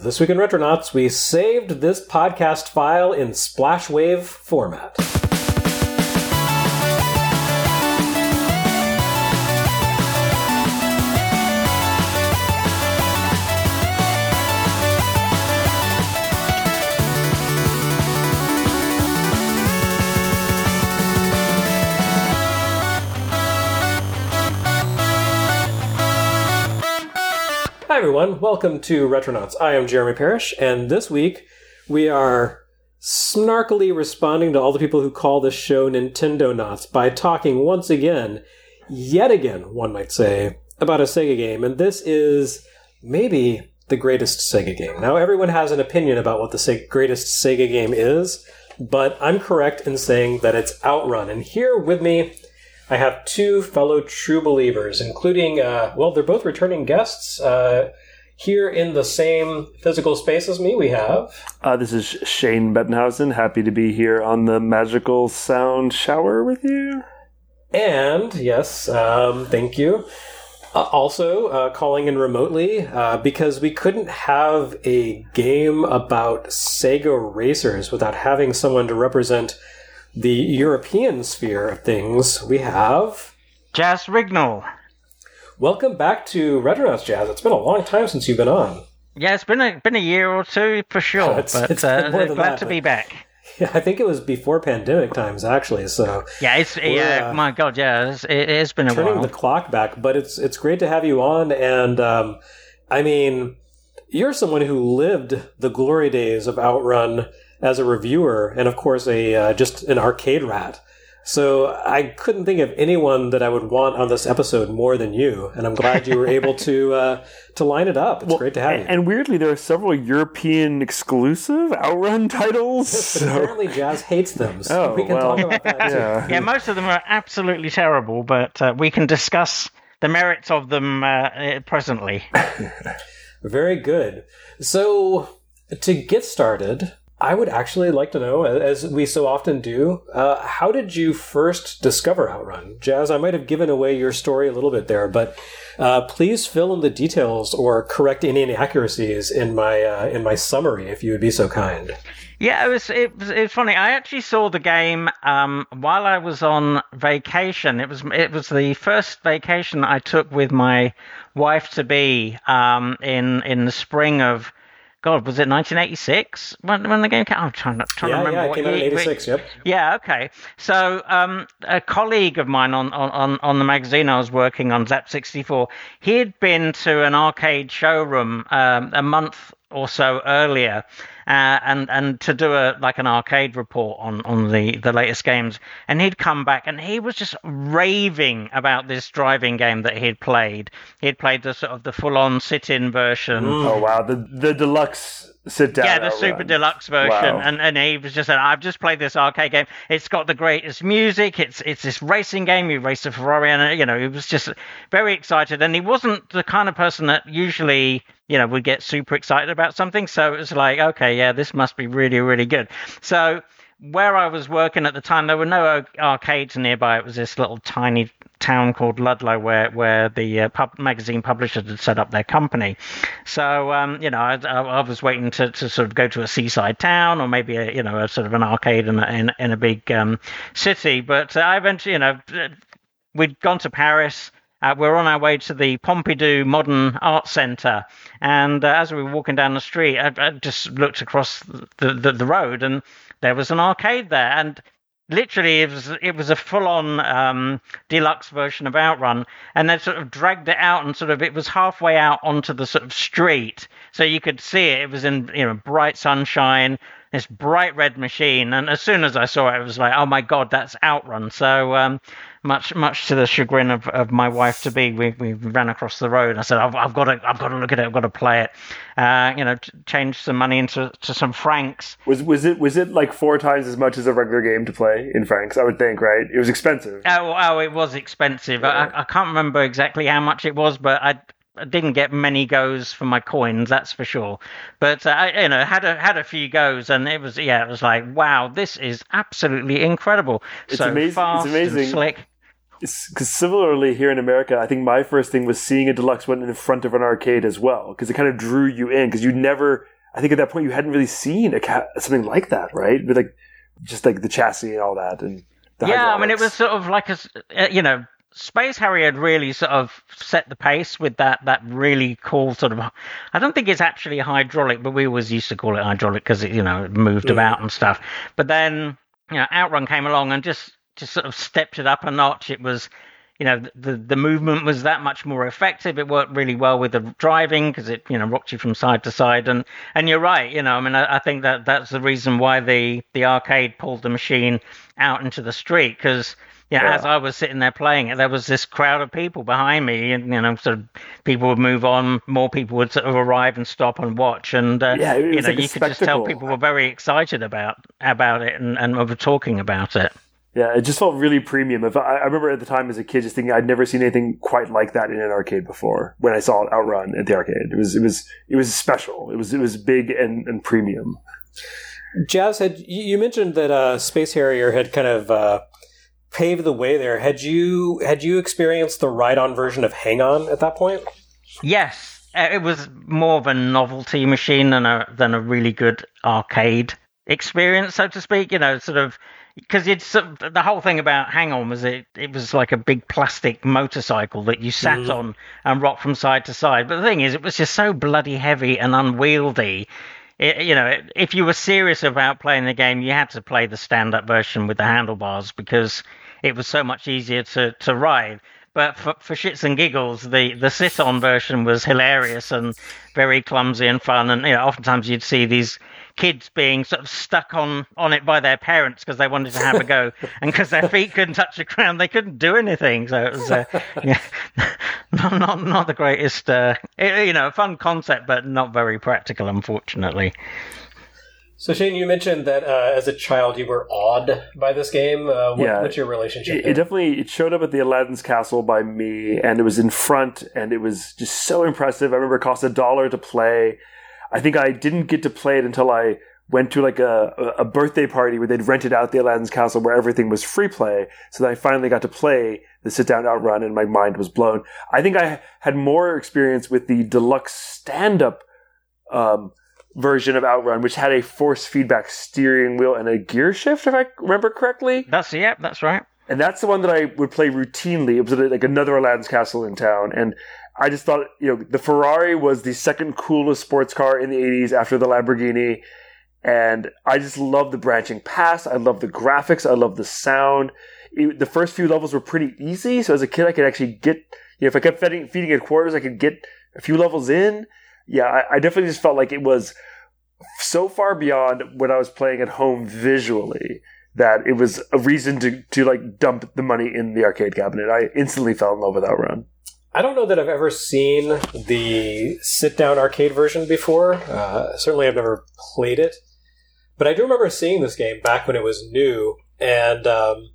This week in Retronauts, we saved this podcast file in Splashwave format. Hi everyone, welcome to Retronauts. I am Jeremy Parrish, and this week we are snarkily responding to all the people who call this show Nintendo Knots by talking once again, yet again, one might say, about a Sega game, and this is maybe the greatest Sega game. Now, everyone has an opinion about what the greatest Sega game is, but I'm correct in saying that it's Outrun, and here with me I have two fellow true believers, including, they're both returning guests. Here in the same physical space as me, we have... This is Shane Bettenhausen. Happy to be here on the Magical Sound Shower with you. And, yes, thank you. Also, calling in remotely, because we couldn't have a game about Sega racers without having someone to represent the European sphere of things. We have... Jazz Rignall. Welcome back to Retronauts, Jazz. It's been a long time since you've been on. Yeah, it's been a year or two for sure, it's been more than glad that, to be back. Yeah, I think it was before pandemic times, actually, so... Yeah, my God, yeah, it has been a while. Turning the clock back, but it's great to have you on, and, I mean, you're someone who lived the glory days of Outrun as a reviewer, and of course just an arcade rat. So I couldn't think of anyone that I would want on this episode more than you, and I'm glad you were able to line it up. It's great to have you. And weirdly, there are several European exclusive Outrun titles. Yes, but apparently Jazz hates them, so we can talk about that too. Yeah, most of them are absolutely terrible, but we can discuss the merits of them presently. Very good. So to get started, I would actually like to know, as we so often do, how did you first discover Outrun? Jazz, I might have given away your story a little bit there, but please fill in the details or correct any inaccuracies in my summary, if you would be so kind. Yeah, it was funny. I actually saw the game while I was on vacation. It was the first vacation I took with my wife to be in the spring of. God, was it 1986 when the game came out? I'm trying to remember. Yeah, it came out in 86, yep. Yeah, okay. So a colleague of mine on the magazine I was working on, Zap64, he had been to an arcade showroom a month or so earlier and to do an arcade report on the latest games, and he'd come back and he was just raving about this driving game that he'd played. He'd played the sort of the full-on sit-in version. Oh wow, the deluxe sit-down. Yeah, the super deluxe version. Wow. And he was just saying, I've just played this arcade game. It's got the greatest music. It's this racing game. You race a Ferrari, and he was just very excited. And he wasn't the kind of person that usually would get super excited about something. So it was like, okay, yeah, this must be really, really good. So where I was working at the time, there were no arcades nearby. It was this little tiny town called Ludlow where the magazine publishers had set up their company. So, I was waiting to sort of go to a seaside town or maybe a sort of an arcade in a big city. But I eventually, we'd gone to Paris. We're on our way to the Pompidou Modern Art Centre, and as we were walking down the street, I just looked across the road, and there was an arcade there, and literally it was a full-on deluxe version of Outrun, and they sort of dragged it out, and sort of it was halfway out onto the sort of street, so you could see it. It was in bright sunshine, this bright red machine, and as soon as I saw it, it was like, oh my God, that's Outrun. So much to the chagrin of my wife to be, we ran across the road. I said, I've got to look at it. I've got to play it. Change some money into some francs. Was it like 4 times as much as a regular game to play in francs? I would think, right? It was expensive. Oh, it was expensive. Yeah. I can't remember exactly how much it was, but I didn't get many goes for my coins, that's for sure. But I had a few goes, and it was like, wow, this is absolutely incredible. It's so amazing. fast It's amazing. and slick. Because similarly here in America, I think my first thing was seeing a deluxe one in front of an arcade as well, because it kind of drew you in, because you never, I think at that point you hadn't really seen something like that, right? With just the chassis and all that. And I mean, it was sort of like Space Harrier had really sort of set the pace with that really cool sort of, I don't think it's actually hydraulic, but we always used to call it hydraulic because it, it moved about and stuff. But then, Outrun came along and just sort of stepped it up a notch. It was, the movement was that much more effective. It worked really well with the driving because it, rocked you from side to side. And you're right, I think that's the reason why the arcade pulled the machine out into the street, because as I was sitting there playing it, there was this crowd of people behind me, and sort of people would move on, more people would sort of arrive and stop and watch, and you could just tell people were very excited about it and were talking about it. Yeah, it just felt really premium. I remember at the time as a kid just thinking I'd never seen anything quite like that in an arcade before. When I saw it Outrun at the arcade, it was special. It was big and premium. Jazz, you mentioned that Space Harrier had kind of paved the way there. Had you experienced the ride-on version of Hang On at that point? Yes, it was more of a novelty machine than a really good arcade experience, so to speak. Sort of. Because the whole thing about Hang On was it was like a big plastic motorcycle that you sat on and rocked from side to side. But the thing is, it was just so bloody heavy and unwieldy. If you were serious about playing the game, you had to play the stand-up version with the handlebars because it was so much easier to ride. But for shits and giggles, the sit-on version was hilarious and very clumsy and fun. And oftentimes you'd see these kids being sort of stuck on it by their parents because they wanted to have a go, and because their feet couldn't touch the ground, they couldn't do anything. So it was not the greatest, a fun concept, but not very practical, unfortunately. So Shane, you mentioned that as a child you were awed by this game. What's your relationship? It showed up at the Aladdin's Castle by me, and it was in front, and it was just so impressive. I remember it cost $1 to play. I think I didn't get to play it until I went to a birthday party where they'd rented out the Aladdin's Castle where everything was free play. So that I finally got to play the sit-down Outrun, and my mind was blown. I think I had more experience with the deluxe stand-up version of Outrun, which had a force feedback steering wheel and a gear shift, if I remember correctly. That's right. And that's the one that I would play routinely. It was like another Aladdin's Castle in town. And I just thought, the Ferrari was the second coolest sports car in the 80s after the Lamborghini. And I just loved the branching paths. I loved the graphics. I loved the sound. The first few levels were pretty easy. So as a kid, I could actually get, if I kept feeding it quarters, I could get a few levels in. Yeah, I definitely just felt like it was so far beyond what I was playing at home visually that it was a reason to like dump the money in the arcade cabinet. I instantly fell in love with Outrun. I don't know that I've ever seen the sit-down arcade version before. Certainly I've never played it. But I do remember seeing this game back when it was new and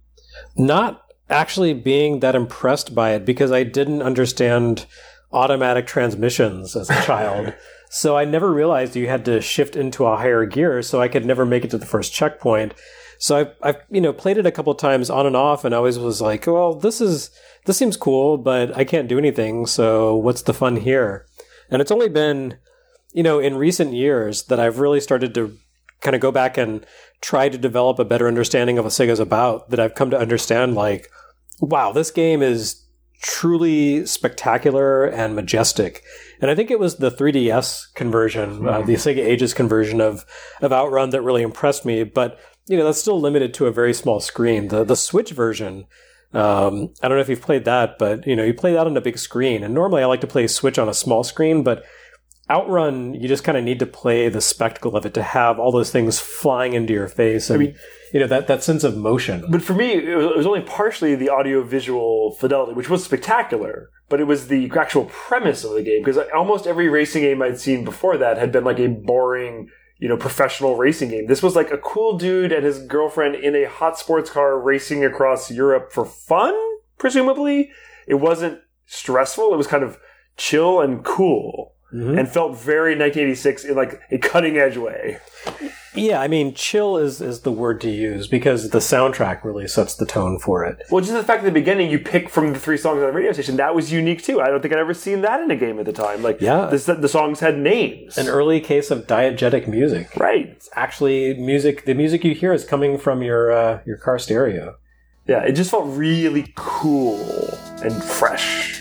not actually being that impressed by it because I didn't understand automatic transmissions as a child. So I never realized you had to shift into a higher gear, so I could never make it to the first checkpoint. So I've played it a couple times on and off, and I always was like, well, this seems cool, but I can't do anything, so what's the fun here? And it's only been, in recent years that I've really started to kind of go back and try to develop a better understanding of what Sega's about, that I've come to understand, like, wow, this game is truly spectacular and majestic. And I think it was the 3DS conversion, the Sega Ages conversion of Outrun that really impressed me. But, that's still limited to a very small screen. The Switch version, I don't know if you've played that, but, you play that on a big screen. And normally I like to play Switch on a small screen, but Outrun, you just kind of need to play the spectacle of it to have all those things flying into your face. And, that sense of motion. But for me, it was only partially the audio-visual fidelity, which was spectacular, but it was the actual premise of the game, because almost every racing game I'd seen before that had been like a boring, professional racing game. This was like a cool dude and his girlfriend in a hot sports car racing across Europe for fun, presumably. It wasn't stressful. It was kind of chill and cool. Mm-hmm. And felt very 1986 in like a cutting edge way. Yeah, I mean, chill is the word to use because the soundtrack really sets the tone for it. Well, just the fact at the beginning you pick from the 3 songs on the radio station, that was unique too. I don't think I'd ever seen that in a game at the time. Like, the songs had names. An early case of diegetic music. Right. It's actually music. The music you hear is coming from your car stereo. Yeah, it just felt really cool and fresh.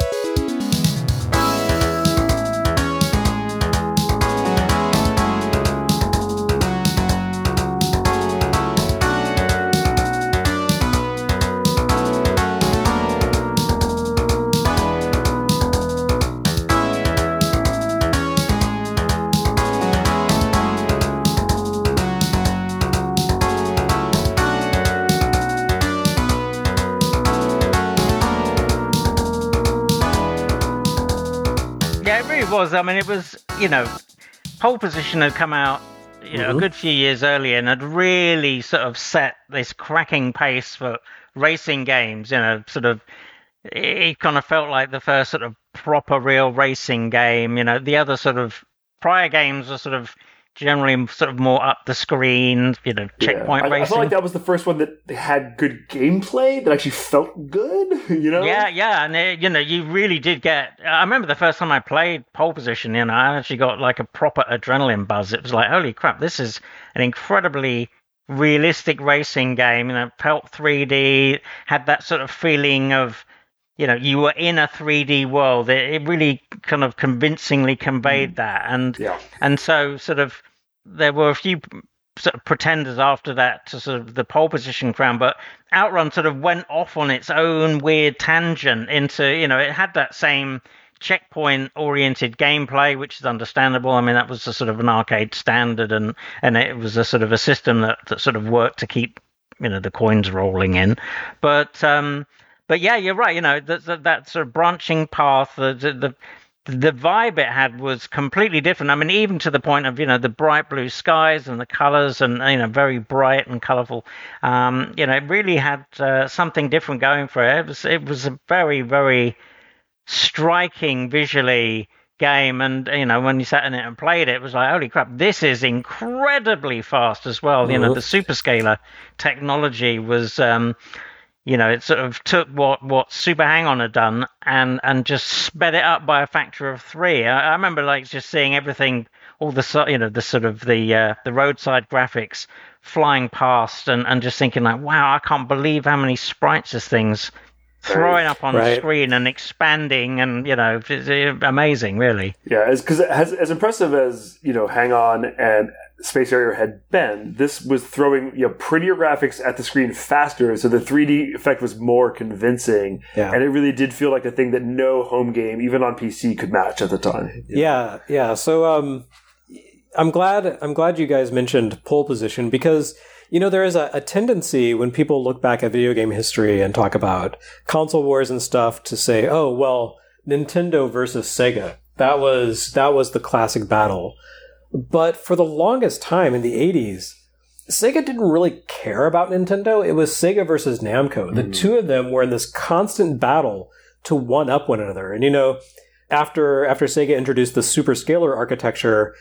Was. I mean, it was, Pole Position had come out, a good few years earlier and had really sort of set this cracking pace for racing games, it kind of felt like the first sort of proper real racing game. The other sort of prior games were sort of generally sort of more up the screen, checkpoint racing. I felt like that was the first one that had good gameplay that actually felt good, Yeah, and you really did get. I remember the first time I played Pole Position, I actually got like a proper adrenaline buzz. It was like, holy crap, this is an incredibly realistic racing game. It felt 3D, had that sort of feeling of, you were in a 3D world. It really kind of convincingly conveyed that. And so sort of there were a few sort of pretenders after that to sort of the Pole Position crown, but Outrun sort of went off on its own weird tangent into, it had that same checkpoint-oriented gameplay, which is understandable. I mean, that was a sort of an arcade standard, and it was a sort of a system that sort of worked to keep, the coins rolling in. But yeah, you're right. That sort of branching path, the vibe it had was completely different. I mean, even to the point of, the bright blue skies and the colors and, very bright and colorful. It really had something different going for it. It was a very, very striking visually game. And, when you sat in it and played it, it was like, holy crap, this is incredibly fast as well. The superscalar technology was... it sort of took what Super Hang-On had done and just sped it up by a factor of 3. I remember just seeing everything, all the the sort of the roadside graphics flying past and just thinking like, wow, I can't believe how many sprites this thing's throwing up on the screen and expanding, and it's amazing, really. Yeah, because as impressive as Hang-On and Space Harrier had been, this was throwing prettier graphics at the screen faster, so the 3D effect was more convincing, and it really did feel like a thing that no home game, even on PC, could match at the time. Yeah. So I'm glad you guys mentioned Pole Position because there is a tendency when people look back at video game history and talk about console wars and stuff to say, oh well, Nintendo versus Sega, that was the classic battle. But for the longest time in the 80s, Sega didn't really care about Nintendo. It was Sega versus Namco. The two of them were in this constant battle to one-up one another. And, after Sega introduced the superscalar architecture,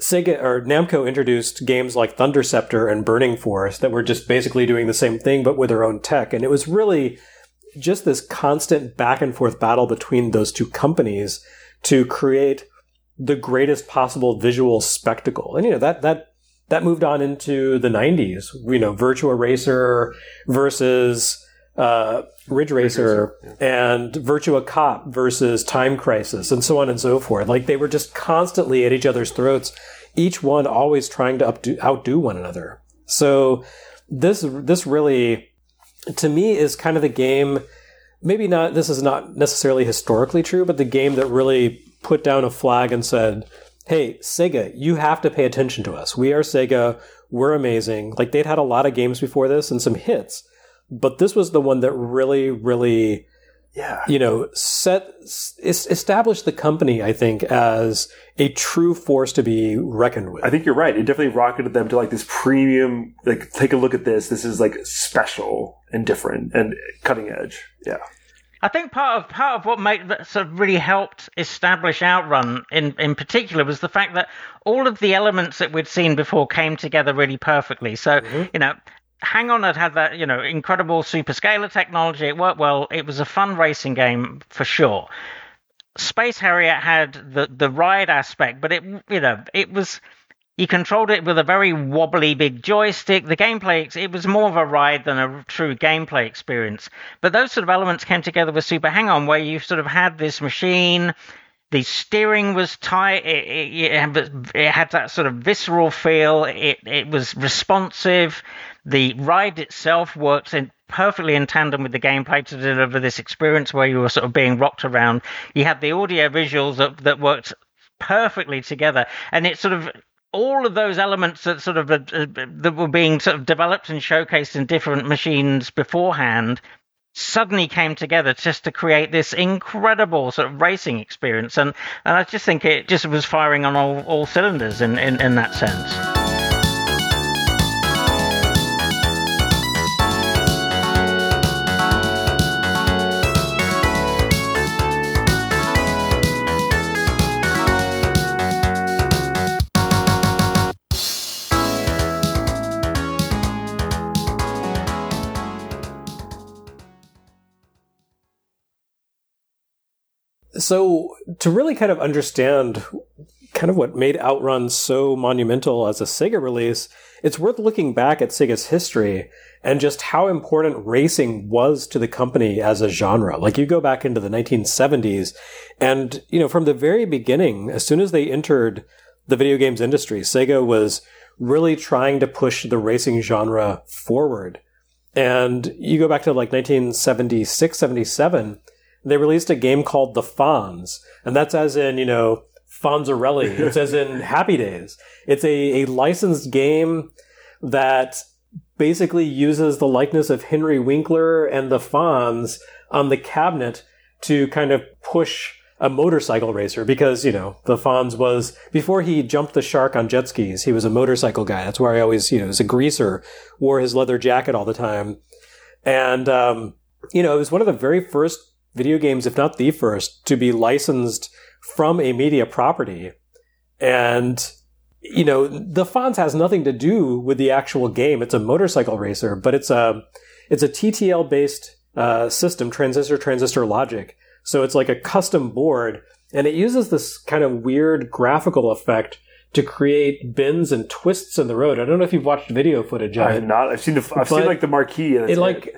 Namco introduced games like Thunder Scepter and Burning Force that were just basically doing the same thing but with their own tech. And it was really just this constant back-and-forth battle between those two companies to create the greatest possible visual spectacle. And that moved on into the 90s. Virtua Racer versus Ridge Racer and Virtua Cop versus Time Crisis and so on and so forth. Like they were just constantly at each other's throats, each one always trying to outdo one another. So this really, to me, is kind of the game. Maybe not. This is not necessarily historically true, but the game that really put down a flag and said, hey, Sega, you have to pay attention to us. We are Sega. We're amazing. Like they'd had a lot of games before this and some hits, but this was the one that really, really, established the company, I think, as a true force to be reckoned with. I think you're right. It definitely rocketed them to like this premium, like take a look at this. This is like special and different and cutting edge. Yeah. I think part of what that sort of really helped establish Outrun in particular was the fact that all of the elements that we'd seen before came together really perfectly. So, Hang On had that, incredible superscalar technology. It worked well. It was a fun racing game for sure. Space Harrier had the ride aspect, but it was, you controlled it with a very wobbly big joystick. The gameplay, it was more of a ride than a true gameplay experience. But those sort of elements came together with Super Hang On, where you sort of had this machine. The steering was tight. It had that sort of visceral feel. It was responsive. The ride itself worked perfectly in tandem with the gameplay to deliver this experience where you were sort of being rocked around. You had the audio visuals that worked perfectly together, and it sort of all of those elements that sort of that were being sort of developed and showcased in different machines beforehand suddenly came together just to create this incredible sort of racing experience, and I just think it just was firing on all cylinders in that sense. So to really kind of understand kind of what made Outrun so monumental as a Sega release, it's worth looking back at Sega's history and just how important racing was to the company as a genre. Like, you go back into the 1970s and, from the very beginning, as soon as they entered the video games industry, Sega was really trying to push the racing genre forward. And you go back to like 1976, 77, they released a game called The Fonz, and that's as in, Fonzarelli. It's as in Happy Days. It's a licensed game that basically uses the likeness of Henry Winkler and the Fonz on the cabinet to kind of push a motorcycle racer because, the Fonz was, before he jumped the shark on jet skis, he was a motorcycle guy. That's where he always, as a greaser, wore his leather jacket all the time. And, it was one of the very first video games, if not the first, to be licensed from a media property. And, the Fonz has nothing to do with the actual game. It's a motorcycle racer, but it's a TTL-based system, transistor logic. So it's like a custom board, and it uses this kind of weird graphical effect to create bends and twists in the road. I don't know if you've watched video footage of it. I have not. I've seen like the marquee. And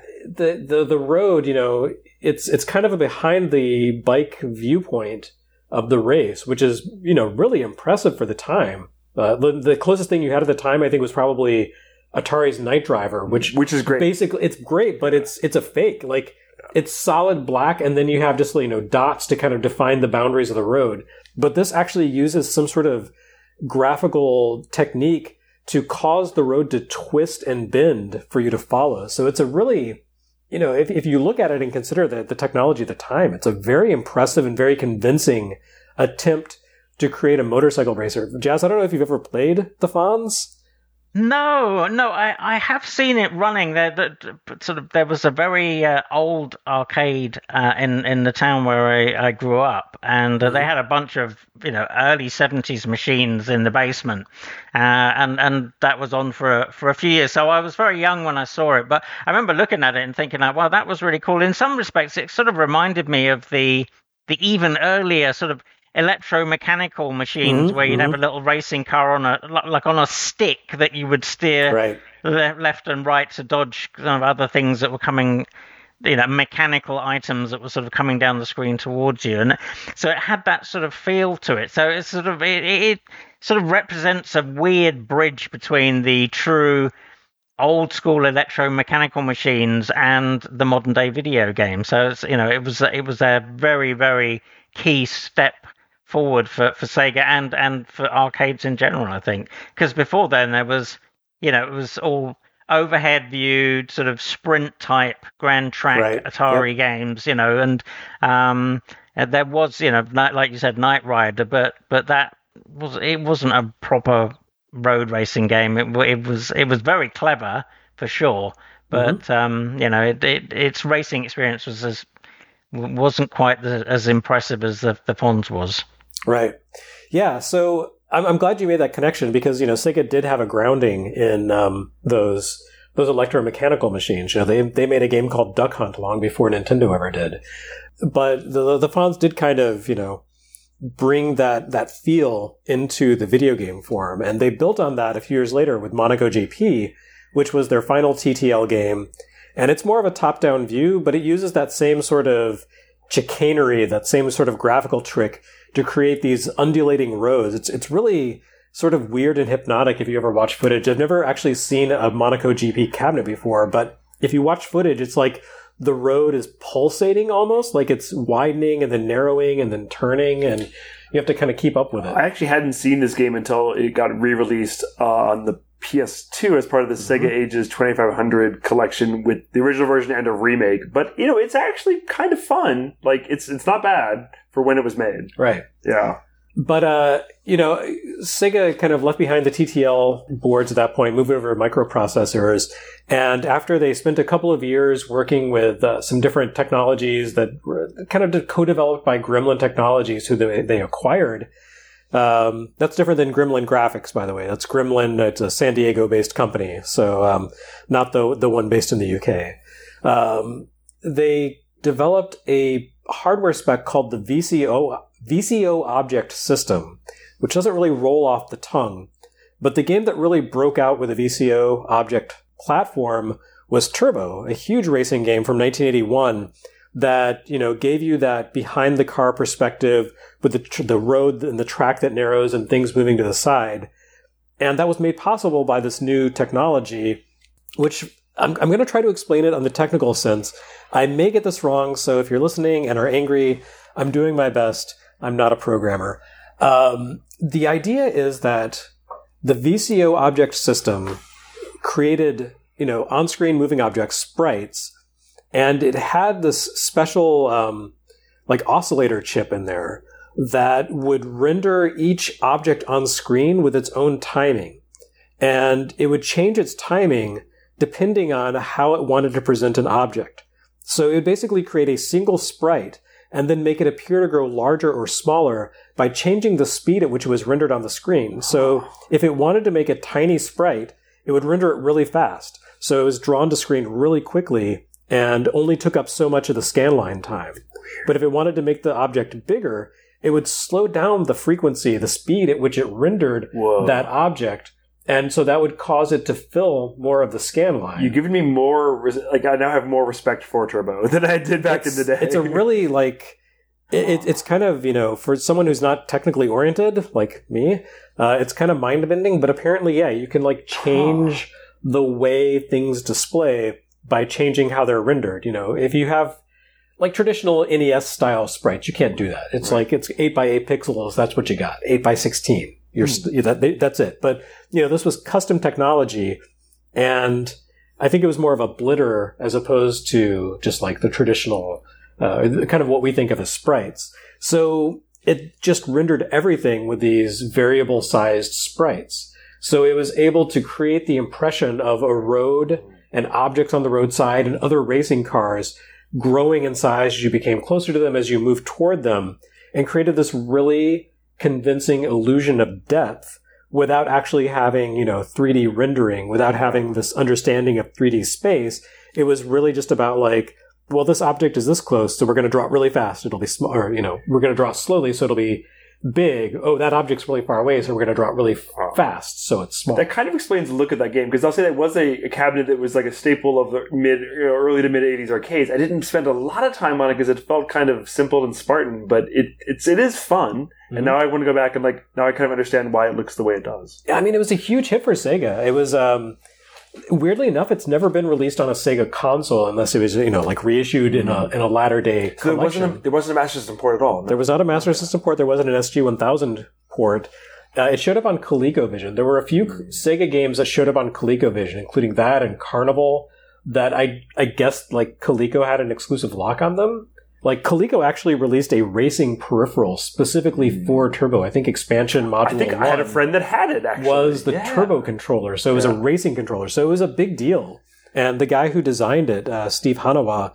the road, it's kind of a behind the bike viewpoint of the race, which is, really impressive for the time. The closest thing you had at the time, I think, was probably Atari's Night Driver, which is great. Basically, it's great, but it's a fake. Like, it's solid black, and then you have just, dots to kind of define the boundaries of the road. But this actually uses some sort of graphical technique to cause the road to twist and bend for you to follow. So it's a really, if you look at it and consider the technology at the time, it's a very impressive and very convincing attempt to create a motorcycle racer. Jazz, I don't know if you've ever played the Fonz. No, I have seen it running. There was a very old arcade in the town where I grew up, and they had a bunch of early 70s machines in the basement, and that was on for a few years. So I was very young when I saw it, but I remember looking at it and thinking, wow, that was really cool. In some respects, it sort of reminded me of the even earlier sort of electromechanical machines where you'd have a little racing car on a stick that you would steer left and right to dodge kind of other things that were coming, mechanical items that were sort of coming down the screen towards you. And so it had that sort of feel to it. So it's sort of it sort of represents a weird bridge between the true old school electromechanical machines and the modern day video game. So it's, it was a very, very key step forward for Sega and for arcades in general, I think, because before then there was, it was all overhead viewed sort of sprint type Grand Track Atari games, and there was, like you said, Knight Rider, but it wasn't a proper road racing game. It was very clever for sure, but its racing experience wasn't quite as impressive as the Pons was. Right. Yeah. So I'm glad you made that connection because, Sega did have a grounding in those electromechanical machines. They made a game called Duck Hunt long before Nintendo ever did. But the Pons did kind of, bring that feel into the video game form. And they built on that a few years later with Monaco GP, which was their final TTL game. And it's more of a top-down view, but it uses that same sort of chicanery, that same sort of graphical trick to create these undulating roads. It's really sort of weird and hypnotic if you ever watch footage. I've never actually seen a Monaco GP cabinet before, but if you watch footage, it's like the road is pulsating almost, like it's widening and then narrowing and then turning, and you have to kind of keep up with it. I actually hadn't seen this game until it got re-released on the PS2 as part of the Sega Ages 2500 collection with the original version and a remake. But, it's actually kind of fun. Like, it's not bad for when it was made. Right. Yeah. But, Sega kind of left behind the TTL boards at that point, moved over to microprocessors. And after they spent a couple of years working with some different technologies that were kind of co-developed by Gremlin Technologies, who they acquired. That's different than Gremlin Graphics, by the way. That's Gremlin. It's a San Diego-based company. So, not the one based in the UK. They developed a hardware spec called the VCO Object System, which doesn't really roll off the tongue. But the game that really broke out with a VCO object platform was Turbo, a huge racing game from 1981 that, gave you that behind the car perspective with the road and the track that narrows and things moving to the side. And that was made possible by this new technology, which I'm going to try to explain it on the technical sense. I may get this wrong, so if you're listening and are angry, I'm doing my best. I'm not a programmer. The idea is that the VCO object system created, on-screen moving objects, sprites, and it had this special, oscillator chip in there that would render each object on screen with its own timing. And it would change its timing depending on how it wanted to present an object. So it would basically create a single sprite and then make it appear to grow larger or smaller by changing the speed at which it was rendered on the screen. So if it wanted to make a tiny sprite, it would render it really fast. So it was drawn to screen really quickly and only took up so much of the scanline time. But if it wanted to make the object bigger, it would slow down the frequency, the speed at which it rendered that object. And so that would cause it to fill more of the scan line. You've given me more, I now have more respect for Turbo than I did back in the day. It's a really, it's kind of, for someone who's not technically oriented, like me, it's kind of mind-bending, but apparently, you can, change the way things display by changing how they're rendered. If you have, traditional NES-style sprites, you can't do that. It's it's 8x8 pixels, that's what you got. 8x16. That's it. But, this was custom technology, and I think it was more of a blitter as opposed to just the traditional, kind of what we think of as sprites. So it just rendered everything with these variable sized sprites. So it was able to create the impression of a road and objects on the roadside and other racing cars growing in size as you became closer to them, as you moved toward them, and created this really convincing illusion of depth without actually having, 3D rendering, without having this understanding of 3D space. It was really just about this object is this close, so we're going to draw it really fast. It'll be small, or, we're going to draw it slowly, so it'll be big. Oh, that object's really far away, so we're going to draw it really fast, so it's small. That kind of explains the look of that game, because I'll say that was a cabinet that was a staple of the early to mid 80s arcades. I didn't spend a lot of time on it because it felt kind of simple and Spartan, but it is fun. Mm-hmm. And now I want to go back and now I kind of understand why it looks the way it does. I mean, it was a huge hit for Sega. It was, weirdly enough, it's never been released on a Sega console unless it was, reissued in a latter day collection. So there wasn't a Master System port at all. No? There was not a Master System port. There wasn't an SG-1000 port. It showed up on ColecoVision. There were a few Sega games that showed up on ColecoVision, including that and Carnival, that I guess Coleco had an exclusive lock on them. Coleco actually released a racing peripheral specifically for Turbo. I think expansion module I think I had a friend that had it, actually. Was the Turbo controller. So it was a racing controller. So it was a big deal. And the guy who designed it, Steve Hanawa,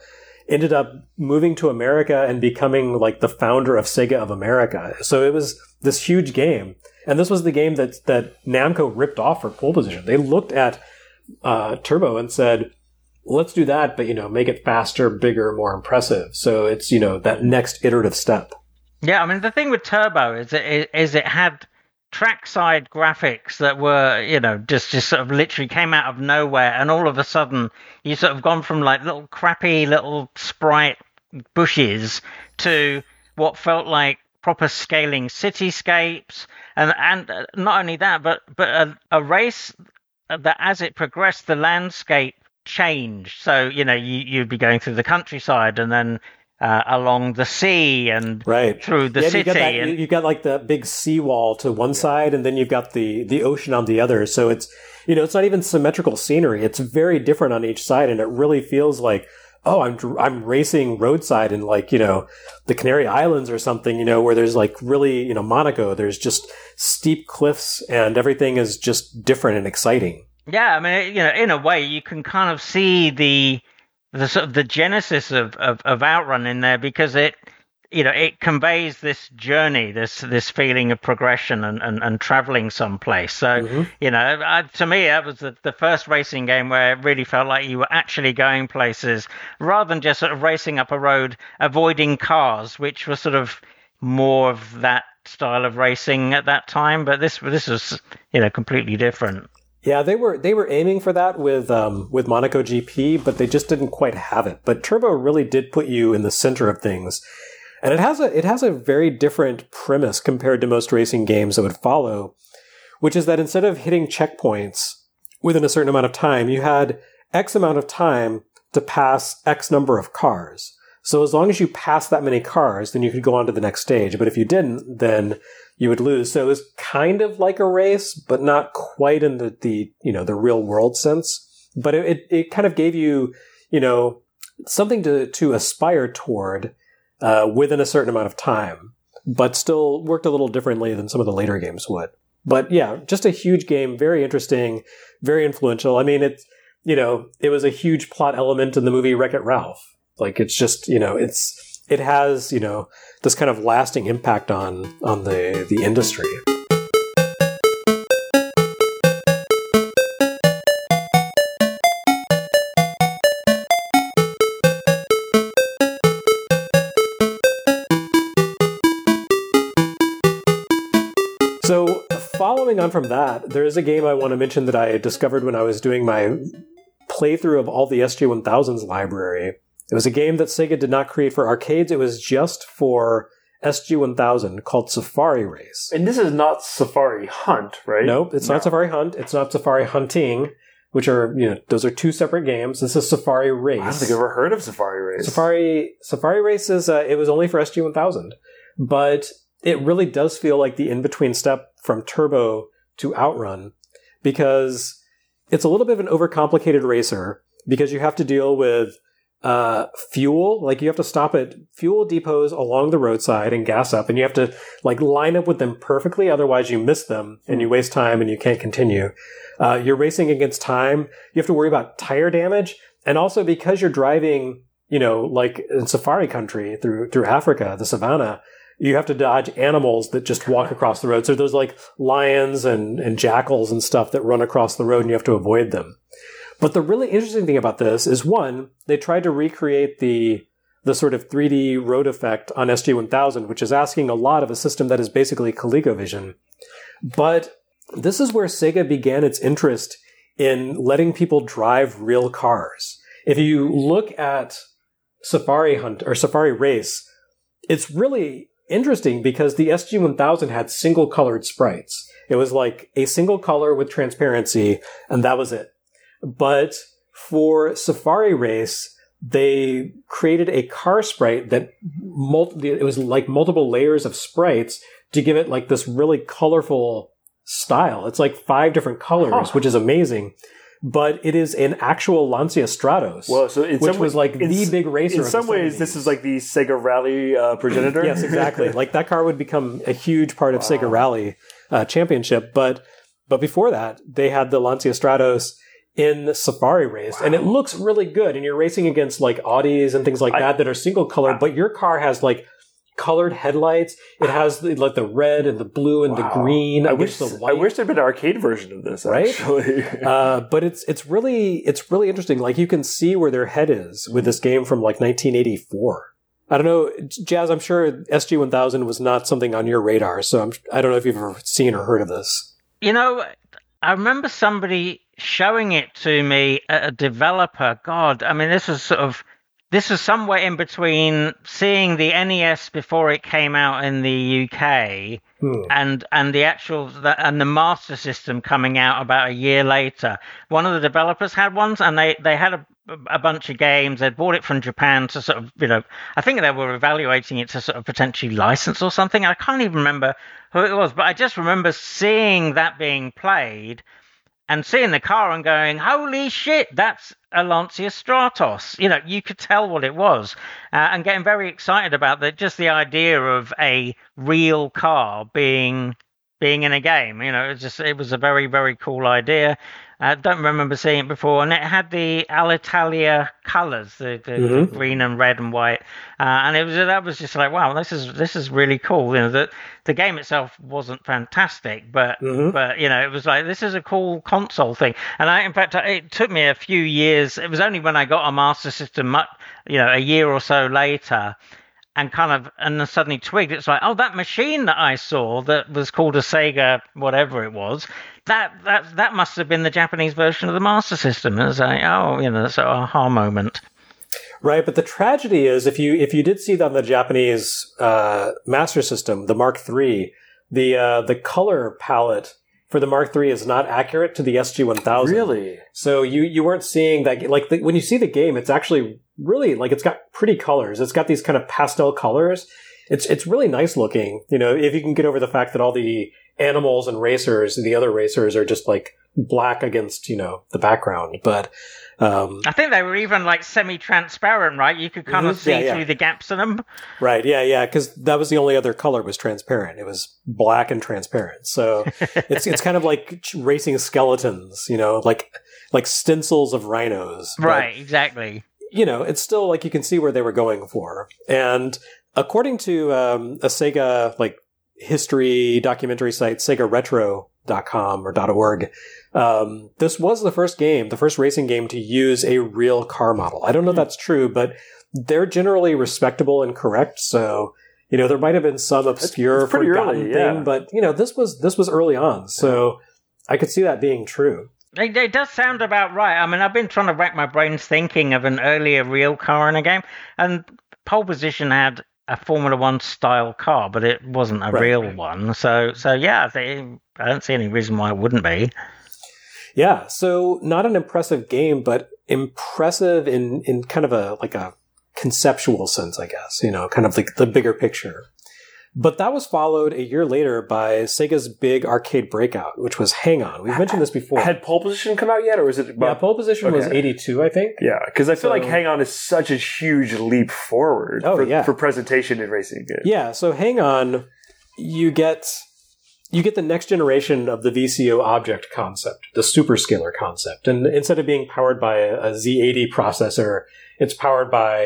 ended up moving to America and becoming like the founder of Sega of America. So it was this huge game. And this was the game that Namco ripped off for pole position. They looked at Turbo and said, let's do that, but, make it faster, bigger, more impressive. So it's, that next iterative step. Yeah, I mean, the thing with Turbo is it had trackside graphics that were, just sort of literally came out of nowhere, and all of a sudden you sort of gone from like little crappy little sprite bushes to what felt like proper scaling cityscapes, and not only that, but a race that as it progressed, the landscape changed. So you'd be going through the countryside and then along the sea and through the city. You've got like the big seawall to one side, and then you've got the ocean on the other. So it's, it's not even symmetrical scenery. It's very different on each side, and it really feels like, oh, I'm racing roadside in like, the Canary Islands or something, where there's like really, Monaco, there's just steep cliffs and everything is just different and exciting. Yeah, I mean, in a way you can kind of see the sort of the genesis of Outrun in there, because it conveys this journey, this feeling of progression and traveling someplace. So, to me, that was the first racing game where it really felt like you were actually going places rather than just sort of racing up a road, avoiding cars, which was sort of more of that style of racing at that time. But this was, completely different. Yeah, they were aiming for that with Monaco GP, but they just didn't quite have it. But Turbo really did put you in the center of things. And it has a very different premise compared to most racing games that would follow, which is that instead of hitting checkpoints within a certain amount of time, you had X amount of time to pass X number of cars. So as long as you passed that many cars, then you could go on to the next stage. But if you didn't, then you would lose. So it was kind of like a race, but not quite in the real world sense. But it kind of gave you, something to aspire toward within a certain amount of time, but still worked a little differently than some of the later games would. But yeah, just a huge game, very interesting, very influential. I mean, it was a huge plot element in the movie Wreck-It Ralph. Like, it's just, it has, this kind of lasting impact on the industry. So, following on from that, there is a game I want to mention that I discovered when I was doing my playthrough of all the SG-1000's library. It was a game that Sega did not create for arcades. It was just for SG-1000 called Safari Race. And this is not Safari Hunt, right? Nope, it's not Safari Hunt. It's not Safari Hunting, which are, those are two separate games. This is Safari Race. I don't think I've ever heard of Safari Race. Safari Race is, it was only for SG-1000. But it really does feel like the in-between step from Turbo to Outrun, because it's a little bit of an overcomplicated racer, because you have to deal with fuel. Like, you have to stop at fuel depots along the roadside and gas up, and you have to like line up with them perfectly, otherwise you miss them and you waste time and you can't continue. You're racing against time. You have to worry about tire damage, and also because you're driving, like in safari country through Africa, the savannah, you have to dodge animals that just walk across the road. So there's like lions and jackals and stuff that run across the road, and you have to avoid them. But the really interesting thing about this is, one, they tried to recreate the sort of 3D road effect on SG-1000, which is asking a lot of a system that is basically ColecoVision. But this is where Sega began its interest in letting people drive real cars. If you look at Safari Hunt or Safari Race, it's really interesting because the SG-1000 had single colored sprites. It was like a single color with transparency, and that was it. But for Safari Race, they created a car sprite that it was like multiple layers of sprites to give it like this really colorful style. It's like 5 different colors, which is amazing. But it is an actual Lancia Stratos, which was like the big racer. In some ways, this is like the Sega Rally progenitor. Yes, exactly. Like, that car would become a huge part of Sega Rally Championship. But before that, they had the Lancia Stratos in Safari Race, and it looks really good. And you're racing against like Audis and things like that are single color, but your car has like colored headlights. It has like the red and the blue and the green. I wish the white. I wish there'd been an arcade version of this, right? Actually. But it's really interesting. Like you can see where their head is with this game from like 1984. I don't know, Jazz. I'm sure SG-1000 was not something on your radar, so I don't know if you've ever seen or heard of this. You know, I remember somebody showing it to me, a developer. God, I mean, this was somewhere in between seeing the NES before it came out in the UK and the actual and the Master System coming out about a year later. One of the developers had ones, and they had a bunch of games. They'd bought it from Japan to sort of, I think they were evaluating it to sort of potentially license or something. I can't even remember who it was, but I just remember seeing that being played and seeing the car and going, holy shit, that's a Lancia Stratos. You could tell what it was, and getting very excited about that. Just the idea of a real car being in a game. It was a very, very cool idea. I don't remember seeing it before, and it had the Alitalia colours, the green and red and white, and that was just like, wow, this is really cool. The game itself wasn't fantastic, but it was like, this is a cool console thing. And in fact, it took me a few years. It was only when I got a Master System, a year or so later, and then suddenly twigged. It's like, oh, that machine that I saw that was called a Sega, whatever it was, that must have been the Japanese version of the Master System. And it's like, that's an aha moment. Right, but the tragedy is if you did see that on the Japanese Master System, the Mark III, the color palette for the Mark III is not accurate to the SG-1000. Really? So you weren't seeing that. Like when you see the game, it's actually really like it's got pretty colors. It's got these kind of pastel colors. It's really nice looking. If you can get over the fact that all the animals and racers and the other racers are just like black against the background, but I think they were even like semi-transparent, right? You could kind of see through the gaps in them. Right, yeah, because that was the only other color was transparent. It was black and transparent. So it's kind of like racing skeletons, like stencils of rhinos. Right, exactly. It's still like you can see where they were going for. And according to a Sega like history documentary site, SegaRetro.com or .org, this was the first racing game to use a real car model. I don't know if that's true, but they're generally respectable and correct. So, there might have been some obscure forgotten thing, but this was early on. So I could see that being true. It does sound about right. I mean, I've been trying to rack my brains thinking of an earlier real car in a game, and Pole Position had a Formula One style car, but it wasn't a real one. So yeah, I don't see any reason why it wouldn't be. Yeah, so not an impressive game, but impressive in kind of a conceptual sense, I guess. Kind of like the bigger picture. But that was followed a year later by Sega's big arcade breakout, which was Hang On. We've mentioned this before. Had Pole Position come out yet, or is it? Yeah, Pole Position was 82, I think. Yeah, because I feel like Hang On is such a huge leap forward for presentation in racing games. Yeah, so Hang On, you get the next generation of the VCO object concept, the superscalar concept. And instead of being powered by a Z80 processor, it's powered by,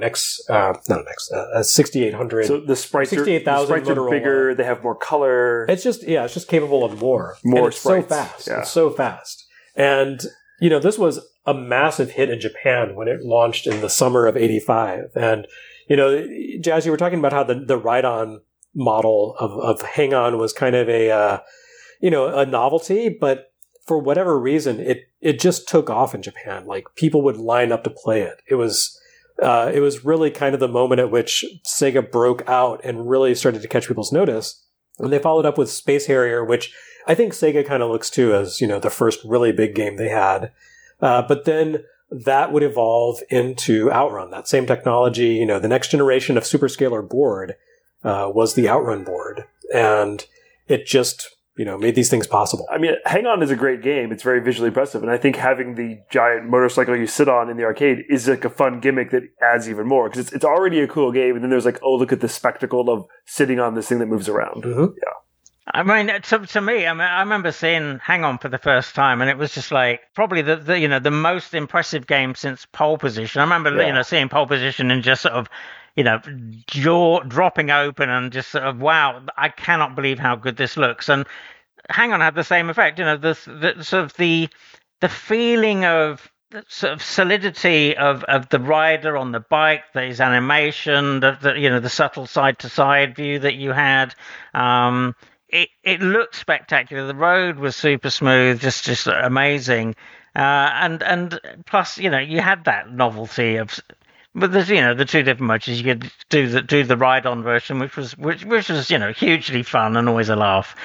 a 6800. So the sprites are bigger, they have more color. It's just capable of more. More it's sprites. So fast. Yeah. It's so fast. And, this was a massive hit in Japan when it launched in the summer of 85. And, Jazz, you were talking about how the ride-on model of Hang On was kind of a novelty, but for whatever reason, it just took off in Japan. Like people would line up to play it. It was really kind of the moment at which Sega broke out and really started to catch people's notice. And they followed up with Space Harrier, which I think Sega kind of looks to as, the first really big game they had. But then that would evolve into Outrun, that same technology. The next generation of superscalar board was the Outrun board. And it just made these things possible. I mean, Hang On is a great game. It's very visually impressive. And I think having the giant motorcycle you sit on in the arcade is like a fun gimmick that adds even more. Because it's already a cool game. And then there's like, oh, look at the spectacle of sitting on this thing that moves around. Mm-hmm. Yeah. I mean, to me, I remember seeing Hang On for the first time, and it was just like probably the most impressive game since Pole Position. I remember seeing Pole Position and just sort of jaw dropping open and just sort of wow, I cannot believe how good this looks. And Hang On had the same effect. The sort of the feeling of sort of solidity of the rider on the bike, his animation, the subtle side to side view that you had. It looked spectacular. The road was super smooth, just amazing, and plus you had that novelty of. But there's the two different modes. You could do the ride on version, which was hugely fun and always a laugh.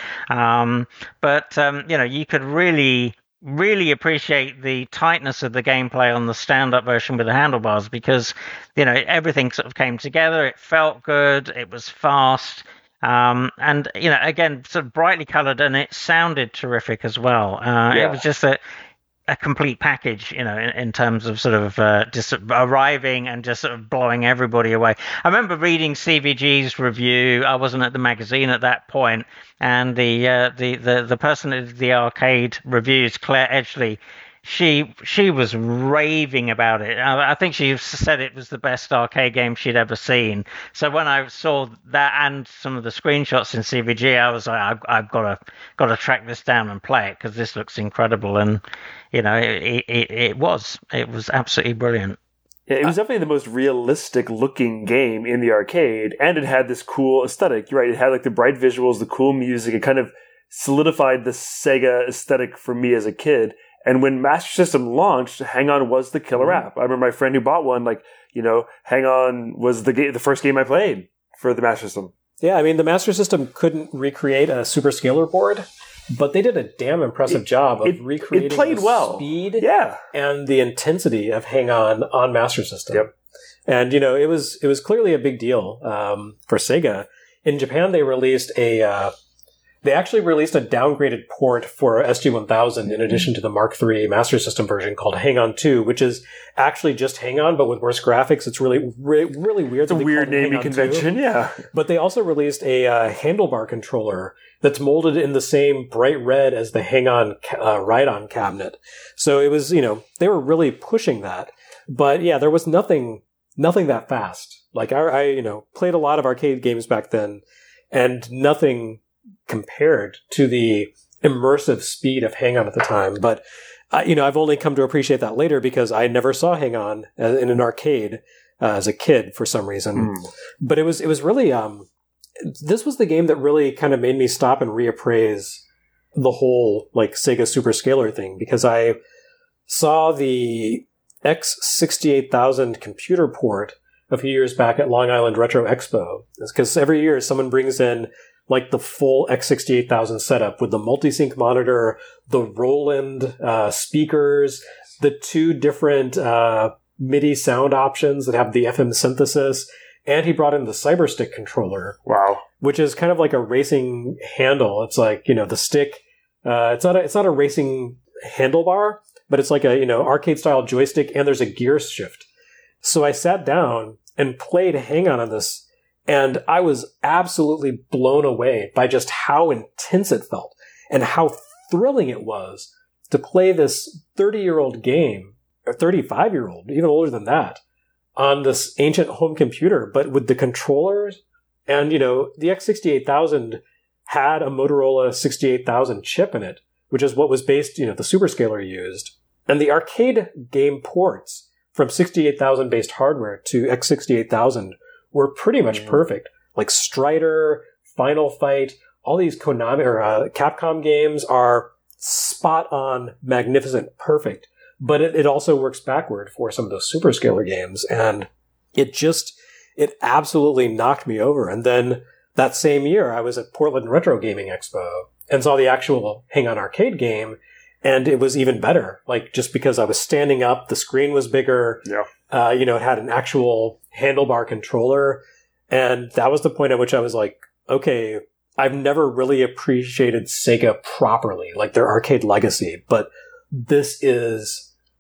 But you could really appreciate the tightness of the gameplay on the stand-up version with the handlebars because everything sort of came together. It felt good. It was fast. And again, sort of brightly coloured, and it sounded terrific as well. It was just a complete package, in terms of sort of just arriving and just sort of blowing everybody away. I remember reading CVG's review. I wasn't at the magazine at that point, and the person who did the arcade reviews, Claire Edgley, she was raving about it. I think she said it was the best arcade game she'd ever seen. So when I saw that and some of the screenshots in CVG, I was like, I've got to track this down and play it because this looks incredible. And it was absolutely brilliant. Yeah, it was definitely the most realistic looking game in the arcade, and it had this cool aesthetic. You're right, it had like the bright visuals, the cool music. It kind of solidified the Sega aesthetic for me as a kid. And when Master System launched, Hang On was the killer app. I remember my friend who bought one, Hang On was the first game I played for the Master System. Yeah, I mean, the Master System couldn't recreate a Super Scaler board, but they did a damn impressive job of recreating the speed and the intensity of Hang On Master System. Yep. And, it was clearly a big deal for Sega. In Japan, they actually released a downgraded port for SG-1000 in addition to the Mark III Master System version called Hang On 2, which is actually just Hang On, but with worse graphics. It's really weird. It's a weird naming convention, yeah. But they also released a handlebar controller that's molded in the same bright red as the Hang On ride-on cabinet. So it was, they were really pushing that. But yeah, there was nothing that fast. Like I played a lot of arcade games back then, and nothing compared to the immersive speed of Hang On at the time. But, I've only come to appreciate that later because I never saw Hang On in an arcade as a kid for some reason. But it was really, this was the game that really kind of made me stop and reappraise the whole, Sega Super Scaler thing, because I saw the X68000 computer port a few years back at Long Island Retro Expo. It's because every year someone brings in the full X68000 setup with the multi-sync monitor, the Roland speakers, the two different MIDI sound options that have the FM synthesis, and he brought in the CyberStick controller. Wow. Which is kind of like a racing handle. It's like, the stick, it's not a racing handlebar, but it's like a, arcade-style joystick, and there's a gear shift. So I sat down and played Hang On this, and I was absolutely blown away by just how intense it felt and how thrilling it was to play this 30-year-old game, or 35-year-old, even older than that, on this ancient home computer, but with the controllers. And, the X68000 had a Motorola 68000 chip in it, which is what was based, the Super Scaler used. And the arcade game ports from 68000 based hardware to X68000 were pretty much perfect. Like Strider, Final Fight, all these Konami or Capcom games are spot on, magnificent, perfect. But it also works backward for some of those Super Scaler games, and it absolutely knocked me over. And then that same year, I was at Portland Retro Gaming Expo and saw the actual Hang On arcade game, and it was even better. Just because I was standing up, the screen was bigger. Yeah. It had an actual handlebar controller. And that was the point at which I was like, okay, I've never really appreciated Sega properly, their arcade legacy. But this is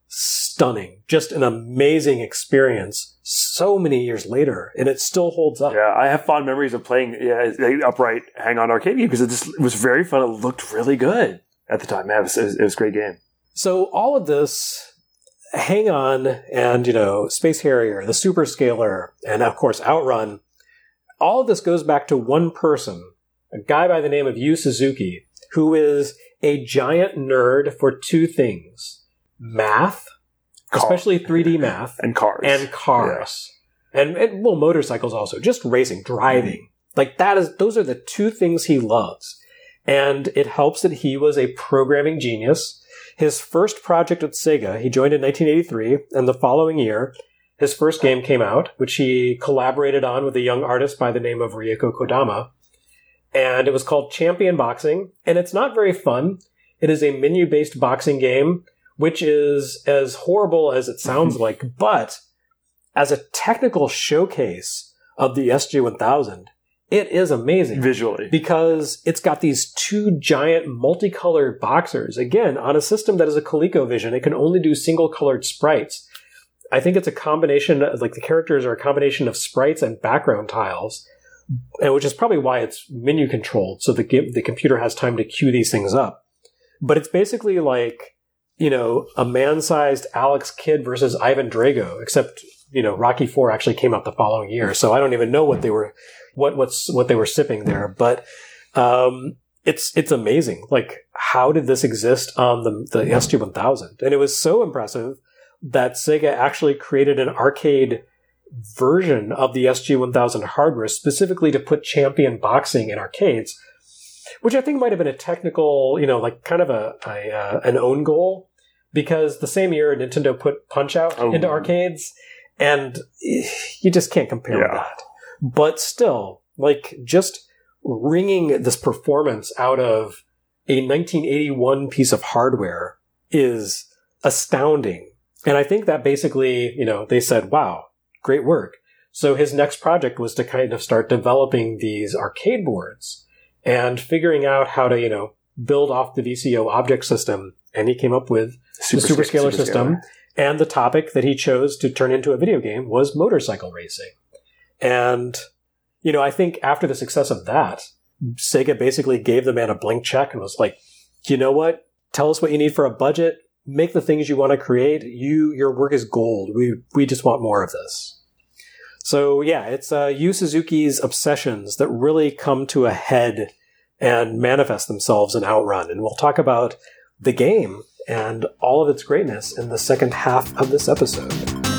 stunning. Just an amazing experience so many years later, and it still holds up. Yeah, I have fond memories of playing the upright hang-on arcade game because it was very fun. It looked really good at the time. Man, it was a great game. So all of this, Hang-On and, Space Harrier, the Super Scaler, and of course Outrun, all of this goes back to one person, a guy by the name of Yu Suzuki, who is a giant nerd for two things: math, especially 3D math, and cars. Yeah. And motorcycles also, just racing, driving. Like those are the two things he loves. And it helps that he was a programming genius. His first project at Sega, he joined in 1983, and the following year, his first game came out, which he collaborated on with a young artist by the name of Rieko Kodama. And it was called Champion Boxing, and it's not very fun. It is a menu-based boxing game, which is as horrible as it sounds like, but as a technical showcase of the SG-1000, it is amazing. Visually. Because it's got these two giant multicolored boxers. Again, on a system that is a ColecoVision, it can only do single-colored sprites. I think it's a combination, like the characters are a combination of sprites and background tiles, and which is probably why it's menu controlled, so the computer has time to queue these things up. But it's basically like, a man-sized Alex Kidd versus Ivan Drago, except, Rocky IV actually came out the following year, so I don't even know what they were sipping there. But it's amazing. Like, how did this exist on the SG-1000? And it was so impressive that Sega actually created an arcade version of the SG-1000 hardware specifically to put Champion Boxing in arcades, which I think might have been a technical, kind of an own goal, because the same year Nintendo put Punch-Out into arcades, and you just can't compare with that. But still, just wringing this performance out of a 1981 piece of hardware is astounding. And I think that basically, they said, wow, great work. So his next project was to kind of start developing these arcade boards and figuring out how to, build off the VCO object system. And he came up with the Superscaler system. And the topic that he chose to turn into a video game was motorcycle racing. And, I think after the success of that, Sega basically gave the man a blank check and was like, you know what? Tell us what you need for a budget. Make the things you want to create. Your work is gold. We just want more of this. So yeah, it's Yu Suzuki's obsessions that really come to a head and manifest themselves in Outrun. And we'll talk about the game and all of its greatness in the second half of this episode.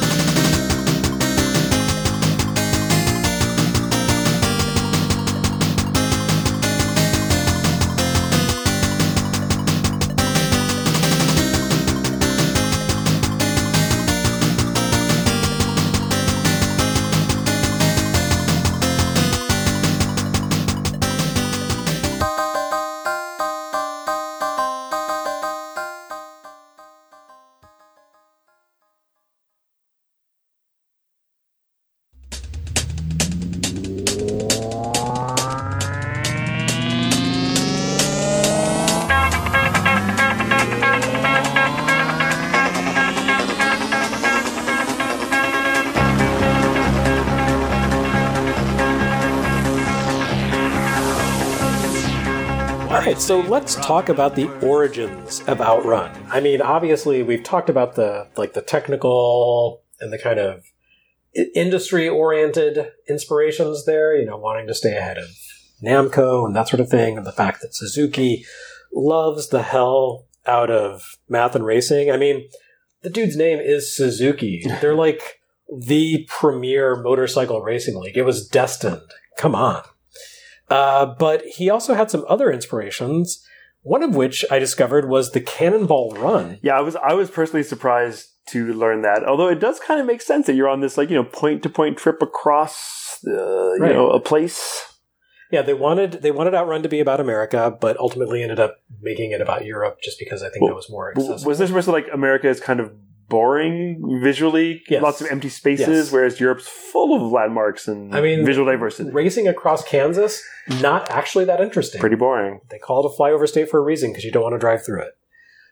So let's talk about the origins of Outrun. I mean, obviously, we've talked about the technical and the kind of industry-oriented inspirations there, wanting to stay ahead of Namco and that sort of thing, and the fact that Suzuki loves the hell out of math and racing. I mean, the dude's name is Suzuki. They're like the premier motorcycle racing league. It was destined. Come on. But he also had some other inspirations, one of which I discovered was the Cannonball Run. Yeah, I was personally surprised to learn that, although it does kind of make sense that you're on this point-to-point trip across a place. Yeah, they wanted Outrun to be about America, but ultimately ended up making it about Europe just because I think that was more accessible. Was this supposed to America is kind of boring visually? Yes. Lots of empty spaces, whereas Europe's full of landmarks and visual diversity. Racing across Kansas, not actually that interesting. Pretty boring. They call it a flyover state for a reason because you don't want to drive through it.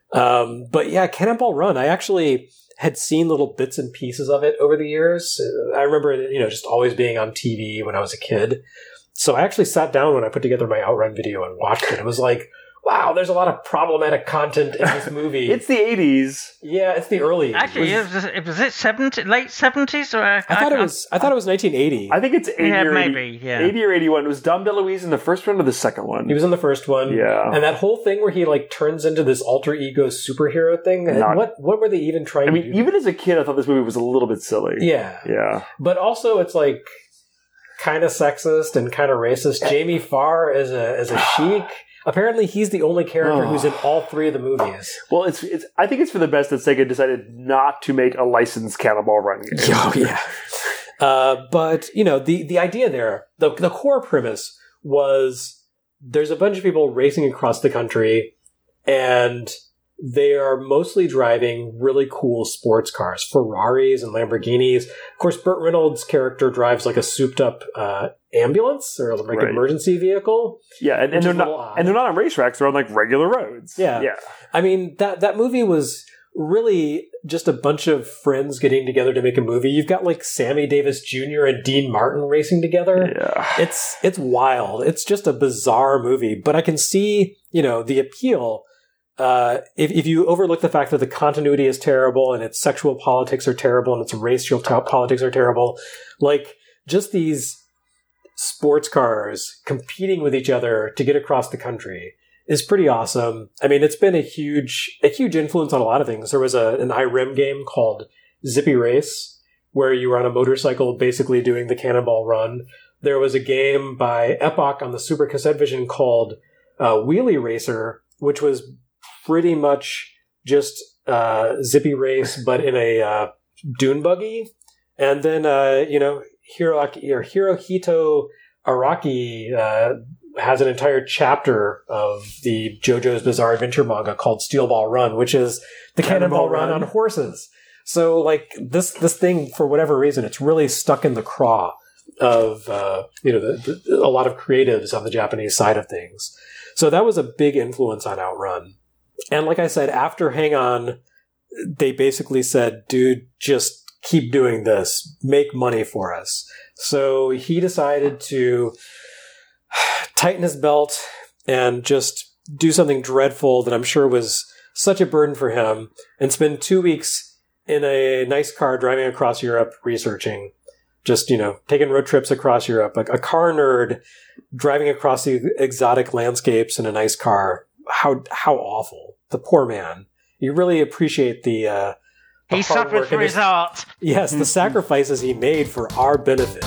But yeah, Cannonball Run, I actually had seen little bits and pieces of it over the years. I remember it, just always being on TV when I was a kid. So I actually sat down when I put together my Outrun video and watched it. It was like, wow, there's a lot of problematic content in this movie. It's the 80s. Yeah, it's the early. Actually, was it 70, late 70s? Or I thought it was 1980. I think it's 80 or 80, maybe, yeah. 80 or 81. Was Dom DeLuise in the first one or the second one? He was in the first one. Yeah. And that whole thing where he turns into this alter ego superhero thing. What were they even trying to do? Even as a kid, I thought this movie was a little bit silly. Yeah. Yeah. But also it's kind of sexist and kind of racist. Jamie Farr as a Sheik. Apparently, he's the only character who's in all three of the movies. Well, it's. I think it's for the best that Sega decided not to make a licensed Cannonball Run game. Oh, yeah. But, the idea there, the core premise was there's a bunch of people racing across the country, and they are mostly driving really cool sports cars, Ferraris and Lamborghinis. Of course, Burt Reynolds' character drives a souped-up ambulance or an emergency vehicle. Yeah, and they're not on racetracks; they're on regular roads. Yeah, yeah. I mean that movie was really just a bunch of friends getting together to make a movie. You've got Sammy Davis Jr. and Dean Martin racing together. Yeah, it's wild. It's just a bizarre movie, but I can see the appeal. If you overlook the fact that the continuity is terrible and its sexual politics are terrible and its racial politics are terrible, just these sports cars competing with each other to get across the country is pretty awesome. I mean, it's been a huge influence on a lot of things. There was an IRIM game called Zippy Race where you were on a motorcycle basically doing the Cannonball Run. There was a game by Epoch on the Super Cassette Vision called Wheelie Racer, which was pretty much just Zippy Race, but in a dune buggy. And then, Hirohito Araki has an entire chapter of the JoJo's Bizarre Adventure manga called Steel Ball Run, which is the Cannonball Run on horses. So, this thing, for whatever reason, it's really stuck in the craw of, a lot of creatives on the Japanese side of things. So that was a big influence on Outrun. And like I said, after Hang On, they basically said, dude, just keep doing this. Make money for us. So he decided to tighten his belt and just do something dreadful that I'm sure was such a burden for him and spend 2 weeks in a nice car driving across Europe researching. Just, taking road trips across Europe. A car nerd driving across the exotic landscapes in a nice car. How awful. The poor man. You really appreciate the he suffered for his art. Yes, the sacrifices he made for our benefit.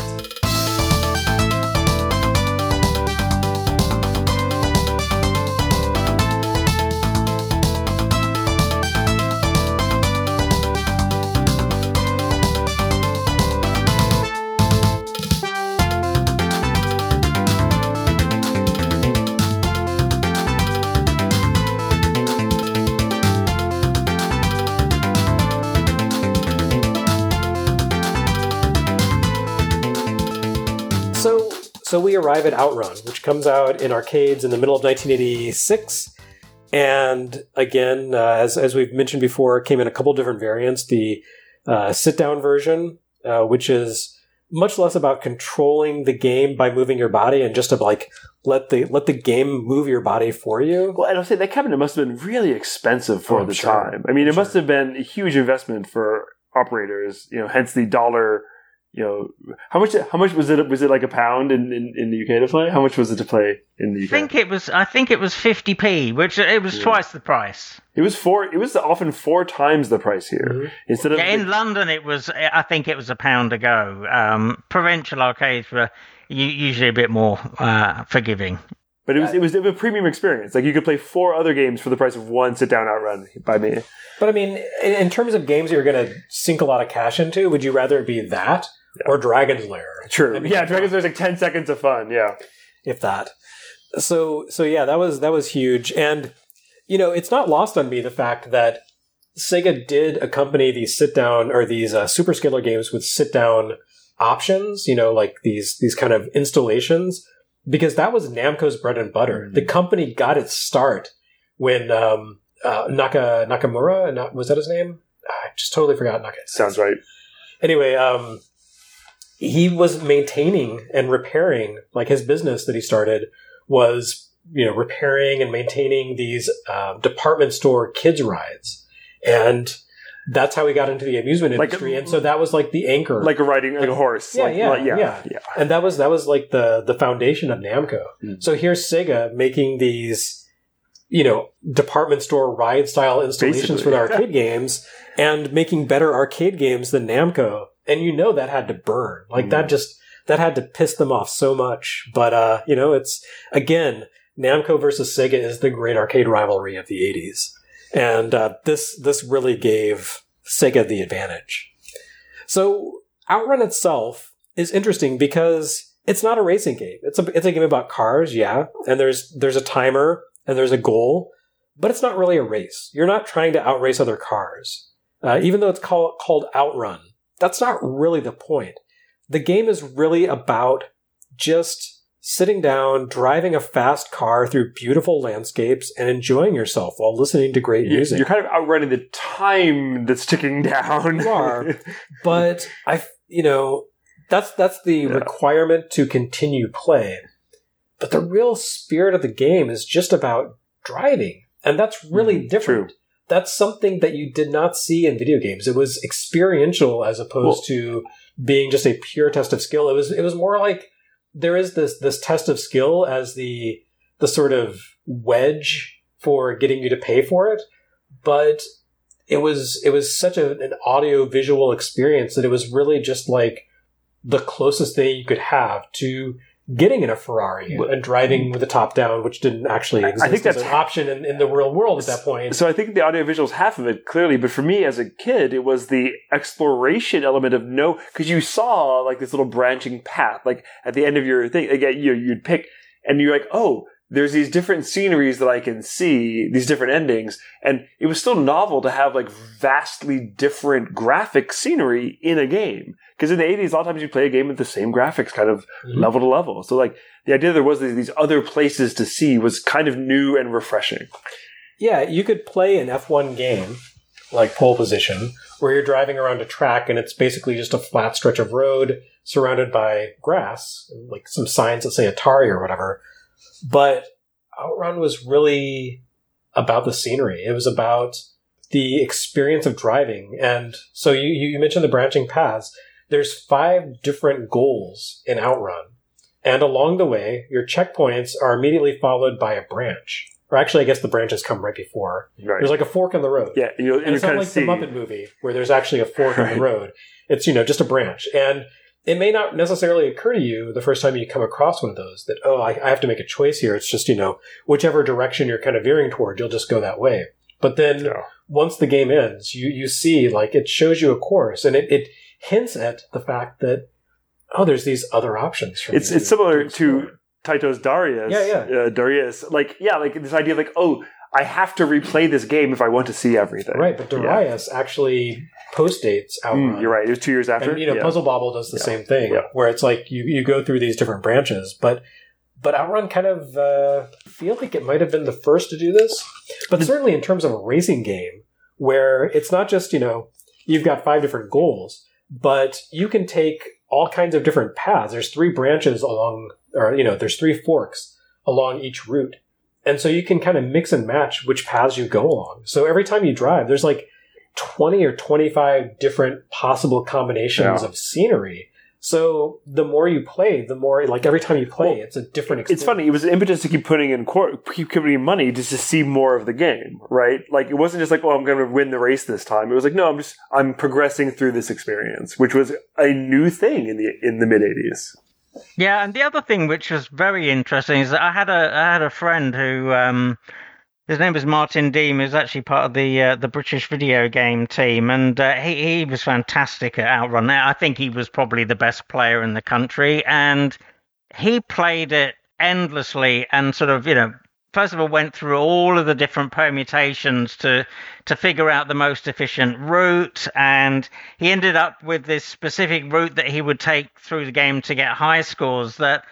So we arrive at Outrun, which comes out in arcades in the middle of 1986. And again, as we've mentioned before, it came in a couple different variants. The sit-down version, which is much less about controlling the game by moving your body and just to let the game move your body for you. Well, and I'll say that cabinet must have been really expensive for the time. I mean, it must have been a huge investment for operators, hence the dollar. How much was it? Was it like £1 in the UK to play? How much was it to play in the UK? I think it was 50p, which it was twice the price. It was often 4 times the price here. Mm-hmm. Instead of in London, I think it was £1 a go. Provincial arcades were usually a bit more forgiving. But it was a premium experience. You could play 4 other games for the price of one sit-down Outrun by me. But I mean, in terms of games you're going to sink a lot of cash into, would you rather it be that or Dragon's Lair? True. I mean, Dragon's Lair is 10 seconds of fun. Yeah, if that. So yeah, that was huge, and it's not lost on me the fact that Sega did accompany these sit-down or these superscalar games with sit-down options. These kind of installations. Because that was Namco's bread and butter. The company got its start when Nakamura. Was that his name? I just totally forgot. Sounds right. Anyway, he was maintaining and repairing, like his business that he started was, repairing and maintaining these department store kids rides. And that's how he got into the amusement industry. And so that was like the anchor. Like riding a horse. Yeah. And that was like the foundation of Namco. Mm. So here's Sega making these, department store ride style installations for the arcade games and making better arcade games than Namco. And that had to burn. Like that had to piss them off so much. But, it's, again, Namco versus Sega is the great arcade rivalry of the 80s. And this really gave Sega the advantage. So Outrun itself is interesting because it's not a racing game. It's a game about cars, yeah. And there's a timer and there's a goal, but it's not really a race. You're not trying to outrace other cars. Even though it's called Outrun, that's not really the point. The game is really about just sitting down, driving a fast car through beautiful landscapes, and enjoying yourself while listening to great music. You're kind of outrunning the time that's ticking down. You are, but that's the requirement to continue play. But the real spirit of the game is just about driving, and that's really different. True. That's something that you did not see in video games. It was experiential as opposed to being just a pure test of skill. It was more like there is this test of skill as the sort of wedge for getting you to pay for it, but it was such an audio visual experience that it was really just like the closest thing you could have to getting in a Ferrari and driving with the top down, which didn't actually exist. I think that's an option in the real world at that point. So I think the audio visual is half of it, clearly. But for me as a kid, it was the exploration element of because you saw like this little branching path, like at the end of your thing, again, you'd pick and you're like, oh, there's these different sceneries that I can see, these different endings. And it was still novel to have like vastly different graphic scenery in a game. Because in the 80s, a lot of times you play a game with the same graphics kind of level to level. So like the idea there was these other places to see was kind of new and refreshing. Yeah, you could play an F1 game like Pole Position where you're driving around a track and it's basically just a flat stretch of road surrounded by grass, like some signs that say Atari or whatever. But Outrun was really about the scenery. It was about the experience of driving. And so you mentioned the branching paths. There's 5 different goals in Outrun. And along the way, your checkpoints are immediately followed by a branch. Or actually, I guess the branches come right before. Right. There's like a fork in the road. Yeah, and it's not like the Muppet movie where there's actually a fork in the road. It's, just a branch. And it may not necessarily occur to you the first time you come across one of those that, I have to make a choice here. It's just, whichever direction you're kind of veering toward, you'll just go that way. But then once the game ends, you see, like, it shows you a course and it hints at the fact that, there's these other options. It's similar to Taito's Darius. Yeah. Darius. Like this idea of like, I have to replay this game if I want to see everything. Right, but Darius actually postdates Outrun. You're right. It was 2 years after. And, Puzzle Bobble does the same thing, where it's like you go through these different branches, but Outrun kind of feel like it might have been the first to do this. But certainly in terms of a racing game, where it's not just, you've got 5 different goals, but you can take all kinds of different paths. There's 3 branches there's 3 forks along each route. And so you can kind of mix and match which paths you go along. So every time you drive, there's like 20 or 25 different possible combinations of scenery. So the more you play, the more, like every time you play, it's a different experience. It's funny. It was an impetus to keep putting in money just to see more of the game, right? Like it wasn't just like, I'm going to win the race this time. It was like, no, I'm progressing through this experience, which was a new thing in the mid 80s. Yeah, and the other thing which was very interesting is that I had a friend who his name was Martin Deem, who's actually part of the British video game team, and he was fantastic at Outrun. I think he was probably the best player in the country, and he played it endlessly and sort of, first of all went through all of the different permutations to figure out the most efficient route, and he ended up with this specific route that he would take through the game to get high scores that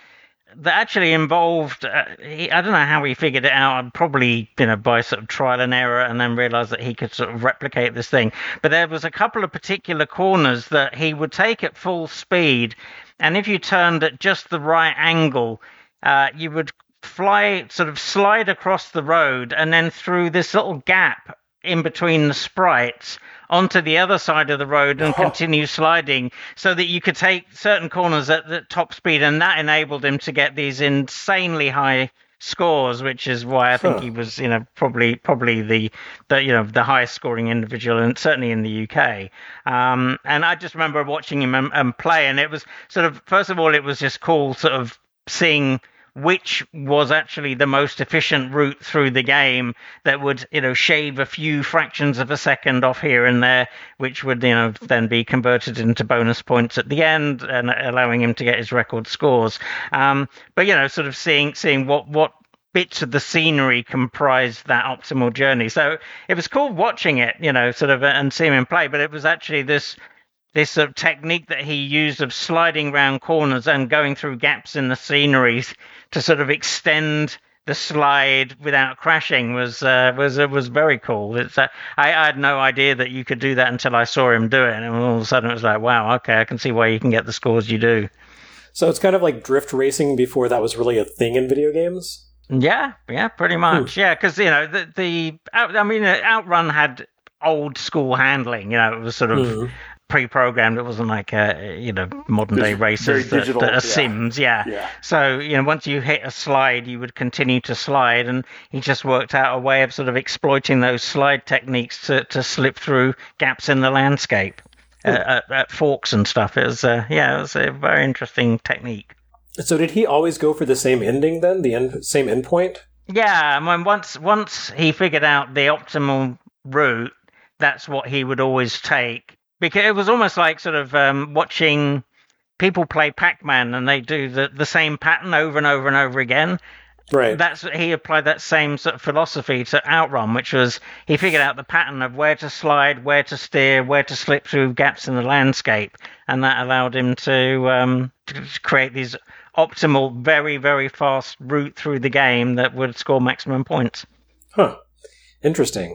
that actually involved, I don't know how he figured it out, probably by sort of trial and error, and then realized that he could sort of replicate this thing. But there was a couple of particular corners that he would take at full speed, and if you turned at just the right angle, you would slide across the road and then through this little gap in between the sprites onto the other side of the road and continue sliding, so that you could take certain corners at the top speed, and that enabled him to get these insanely high scores, which is why I think he was probably the highest scoring individual, and certainly in the UK. And I just remember watching him play, and it was sort of, first of all, it was just cool sort of seeing which was actually the most efficient route through the game that would, shave a few fractions of a second off here and there, which would, then be converted into bonus points at the end and allowing him to get his record scores. But, sort of seeing what bits of the scenery comprised that optimal journey. So it was cool watching it, and seeing him play, but it was actually this sort of technique that he used of sliding around corners and going through gaps in the sceneries to sort of extend the slide without crashing was very cool. I had no idea that you could do that until I saw him do it, and all of a sudden it was like, wow, okay, I can see why you can get the scores you do. So it's kind of like drift racing before that was really a thing in video games? Yeah, pretty much. Yeah, because Outrun had old school handling. It was sort of pre-programmed. It wasn't like modern day racers that are Sims. Yeah. So once you hit a slide, you would continue to slide, and he just worked out a way of sort of exploiting those slide techniques to slip through gaps in the landscape at forks and stuff. It was a very interesting technique. So did he always go for the same ending then, same endpoint? Yeah, I mean, once he figured out the optimal route, that's what he would always take. Because it was almost like sort of watching people play Pac-Man, and they do the same pattern over and over and over again. Right. He applied that same sort of philosophy to Outrun, which was he figured out the pattern of where to slide, where to steer, where to slip through gaps in the landscape, and that allowed him to create these optimal, very, very fast route through the game that would score maximum points. Huh. Interesting.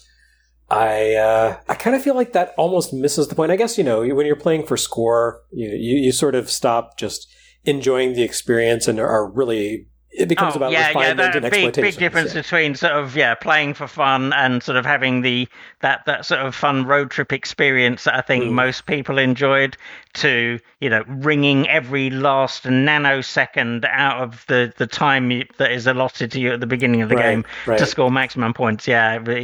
I kind of feel like that almost misses the point. I guess, when you're playing for score, you sort of stop just enjoying the experience and are really... It becomes about refinement and exploitation. Big difference between sort of playing for fun and sort of having that sort of fun road trip experience that I think most people enjoyed, to wringing every last nanosecond out of the time that is allotted to you at the beginning of the game to score maximum points. He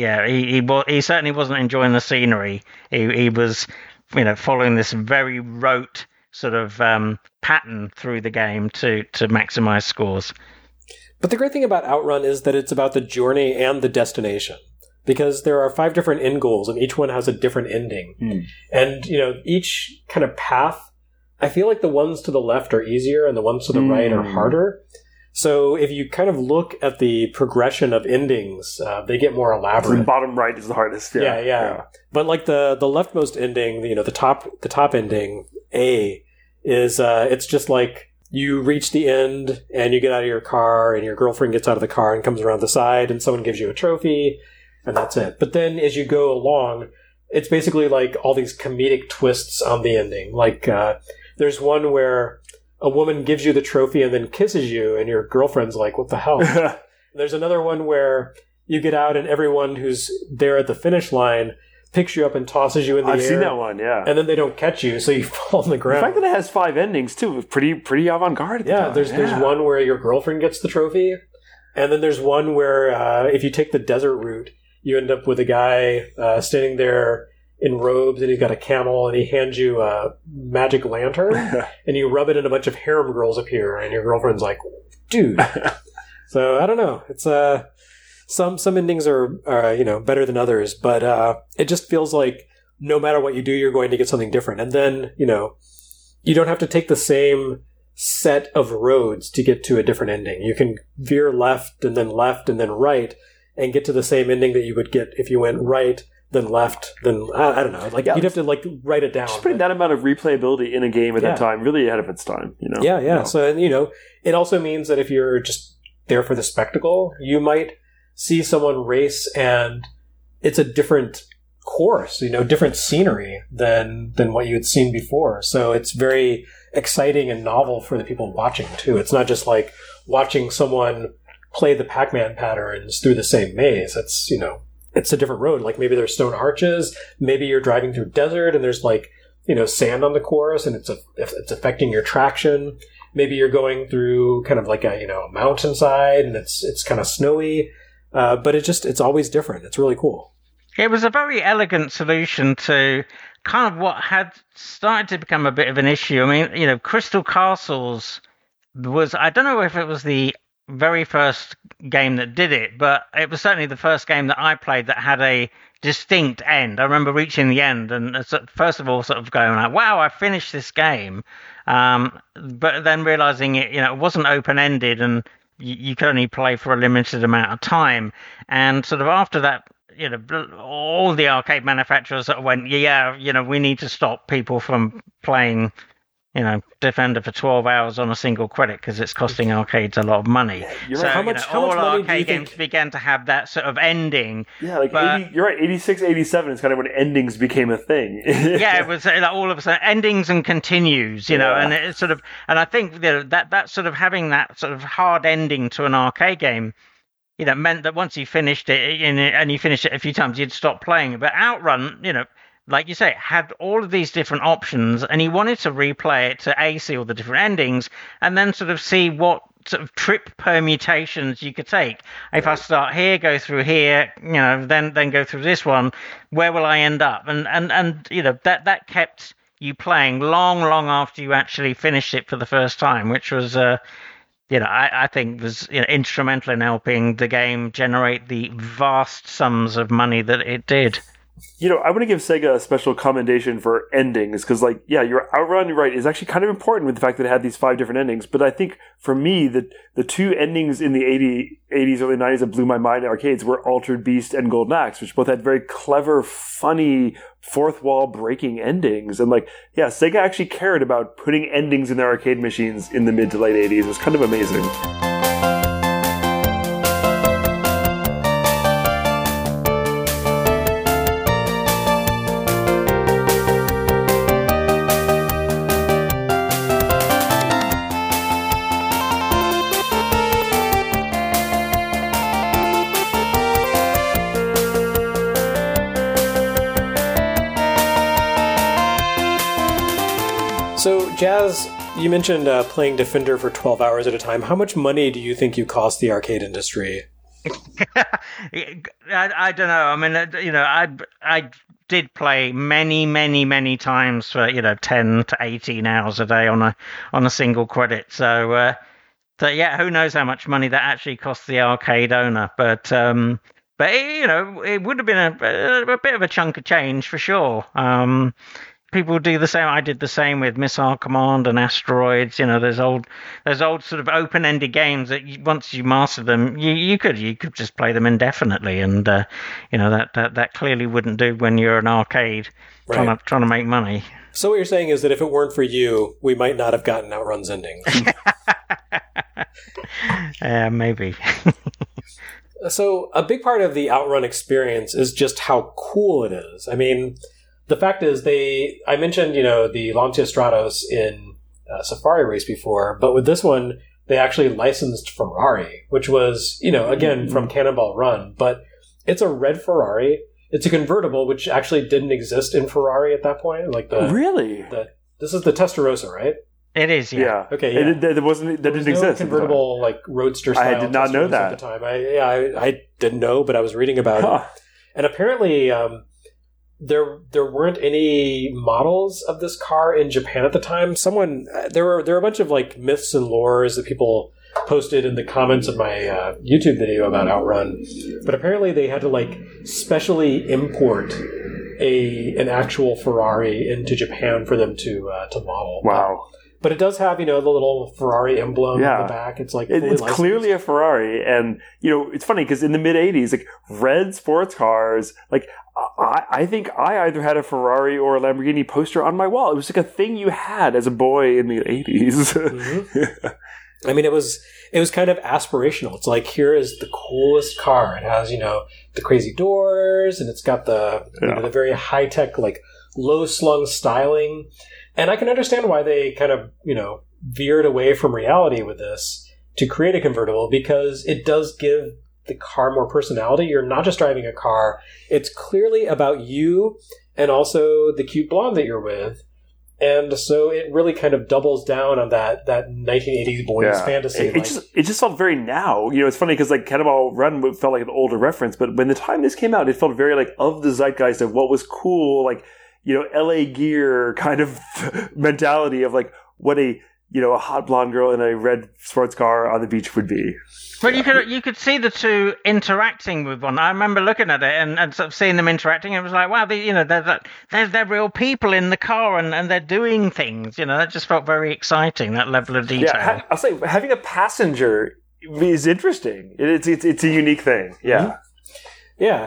certainly wasn't enjoying the scenery. He was following this very rote sort of pattern through the game to maximize scores. But the great thing about Outrun is that it's about the journey and the destination, because there are 5 different end goals and each one has a different ending. And, each kind of path, I feel like the ones to the left are easier and the ones to the right are harder. So if you kind of look at the progression of endings, they get more elaborate. The bottom right is the hardest. Yeah. But like the leftmost ending, the top ending, A, is it's just like you reach the end and you get out of your car and your girlfriend gets out of the car and comes around the side and someone gives you a trophy and that's it. But then as you go along, it's basically like all these comedic twists on the ending. Like there's one where a woman gives you the trophy and then kisses you and your girlfriend's like, what the hell? There's another one where you get out and everyone who's there at the finish line picks you up and tosses you in the air. I've seen that one, yeah. And then they don't catch you, so you fall on the ground. The fact that it has 5 endings, too, is pretty avant-garde. There's one where your girlfriend gets the trophy, and then there's one where if you take the desert route, you end up with a guy standing there in robes, and he's got a camel, and he hands you a magic lantern, and you rub it and a bunch of harem girls appear, and your girlfriend's like, dude. So, I don't know. It's Some endings are better than others, but it just feels like no matter what you do, you're going to get something different. And then, you don't have to take the same set of roads to get to a different ending. You can veer left and then right and get to the same ending that you would get if you went right, than left, then I don't know. Like you'd have to like write it down. Just putting that amount of replayability in a game at that time, really ahead of its time. You know. Yeah, yeah. So it also means that if you're just there for the spectacle, you might see someone race and it's a different course, different scenery than what you had seen before. So it's very exciting and novel for the people watching too. It's not just like watching someone play the Pac-Man patterns through the same maze. It's it's a different road. Like maybe there's stone arches, maybe you're driving through desert and there's like, sand on the course and it's affecting your traction. Maybe you're going through kind of like a, mountainside and it's kind of snowy. But it's always different. It's really cool. It was a very elegant solution to kind of what had started to become a bit of an issue. I mean, Crystal Castles was, I don't know if it was the very first game that did it, but it was certainly the first game that I played that had a distinct end. I remember reaching the end and first of all sort of going like, wow, I finished this game. But then realizing it wasn't open-ended and you could only play for a limited amount of time. And sort of after that, all the arcade manufacturers sort of went, we need to stop people from playing Defender for 12 hours on a single credit because it's costing arcades a lot of money. So how much all money arcade games began to have that sort of ending. Yeah, you're right. 86, 87 is kind of when endings became a thing. Yeah, it was like all of a sudden endings and continues, and it's sort of, and I think that sort of having that sort of hard ending to an arcade game, meant that once you finished it and you finished it a few times, you'd stop playing. But Outrun, like you say, had all of these different options, and he wanted to replay it to see all the different endings, and then sort of see what sort of trip permutations you could take. If I start here, go through here, then go through this one, where will I end up? And that kept you playing long after you actually finished it for the first time, which was I think was instrumental in helping the game generate the vast sums of money that it did. I want to give Sega a special commendation for endings because, your Outrun, you're right, is actually kind of important with the fact that it had these 5 different endings. But I think for me, the 2 endings in the 80s, early 90s that blew my mind in arcades were Altered Beast and Golden Axe, which both had very clever, funny, fourth wall breaking endings. And Sega actually cared about putting endings in their arcade machines in the mid to late 80s. It was kind of amazing. So, Jazz, you mentioned playing Defender for 12 hours at a time. How much money do you think you cost the arcade industry? I don't know. I mean, I did play many times for 10 to 18 hours a day on a single credit. So who knows how much money that actually cost the arcade owner? But it would have been a bit of a chunk of change for sure. People do the same. I did the same with Missile Command and Asteroids. There's old sort of open-ended games that once you master them, you could just play them indefinitely, and that clearly wouldn't do when you're an arcade trying to make money. So what you're saying is that if it weren't for you, we might not have gotten Outrun's endings. Maybe. So a big part of the Outrun experience is just how cool it is. I mean, the fact is I mentioned, the Lancia Stratos in Safari Race before, but with this one, they actually licensed Ferrari, which was, again, from Cannonball Run, but it's a red Ferrari. It's a convertible, which actually didn't exist in Ferrari at that point. Really? This is the Testarossa, right? It is, yeah. Okay, yeah. That didn't exist. Convertible, roadster style. I did not know that at the time. I didn't know, but I was reading about it. And apparently, there weren't any models of this car in Japan at the time. There were a bunch of myths and lores that people posted in the comments of my YouTube video about Outrun, but apparently they had to specially import an actual Ferrari into Japan for them to model. Wow. But it does have, the little Ferrari emblem Yeah. on the back. It's like It's licensed. clearly a Ferrari, and it's funny because in the mid '80s, like red sports cars, like I think I either had a Ferrari or a Lamborghini poster on my wall. It was like a thing you had as a boy in the '80s. Mm-hmm. I mean, it was kind of aspirational. It's like, here is the coolest car. It has, the crazy doors, and it's got the the very high tech, like low slung styling. And I can understand why they kind of, veered away from reality with this to create a convertible, because it does give the car more personality. You're not just driving a car. It's clearly about you and also the cute blonde that you're with. And so it really kind of doubles down on that 1980s boys fantasy. It just felt very now. It's funny because like Cannonball Run felt like an older reference, but when the time this came out, it felt very like of the zeitgeist of what was cool, like, LA Gear kind of mentality of like what a hot blonde girl in a red sports car on the beach would be. Well, you could see the two interacting with one. I remember looking at it and sort of seeing them interacting. And it was like, wow, they're real people in the car and they're doing things. That just felt very exciting. That level of detail. Yeah, I'll say having a passenger is interesting. It's a unique thing. Yeah, yeah.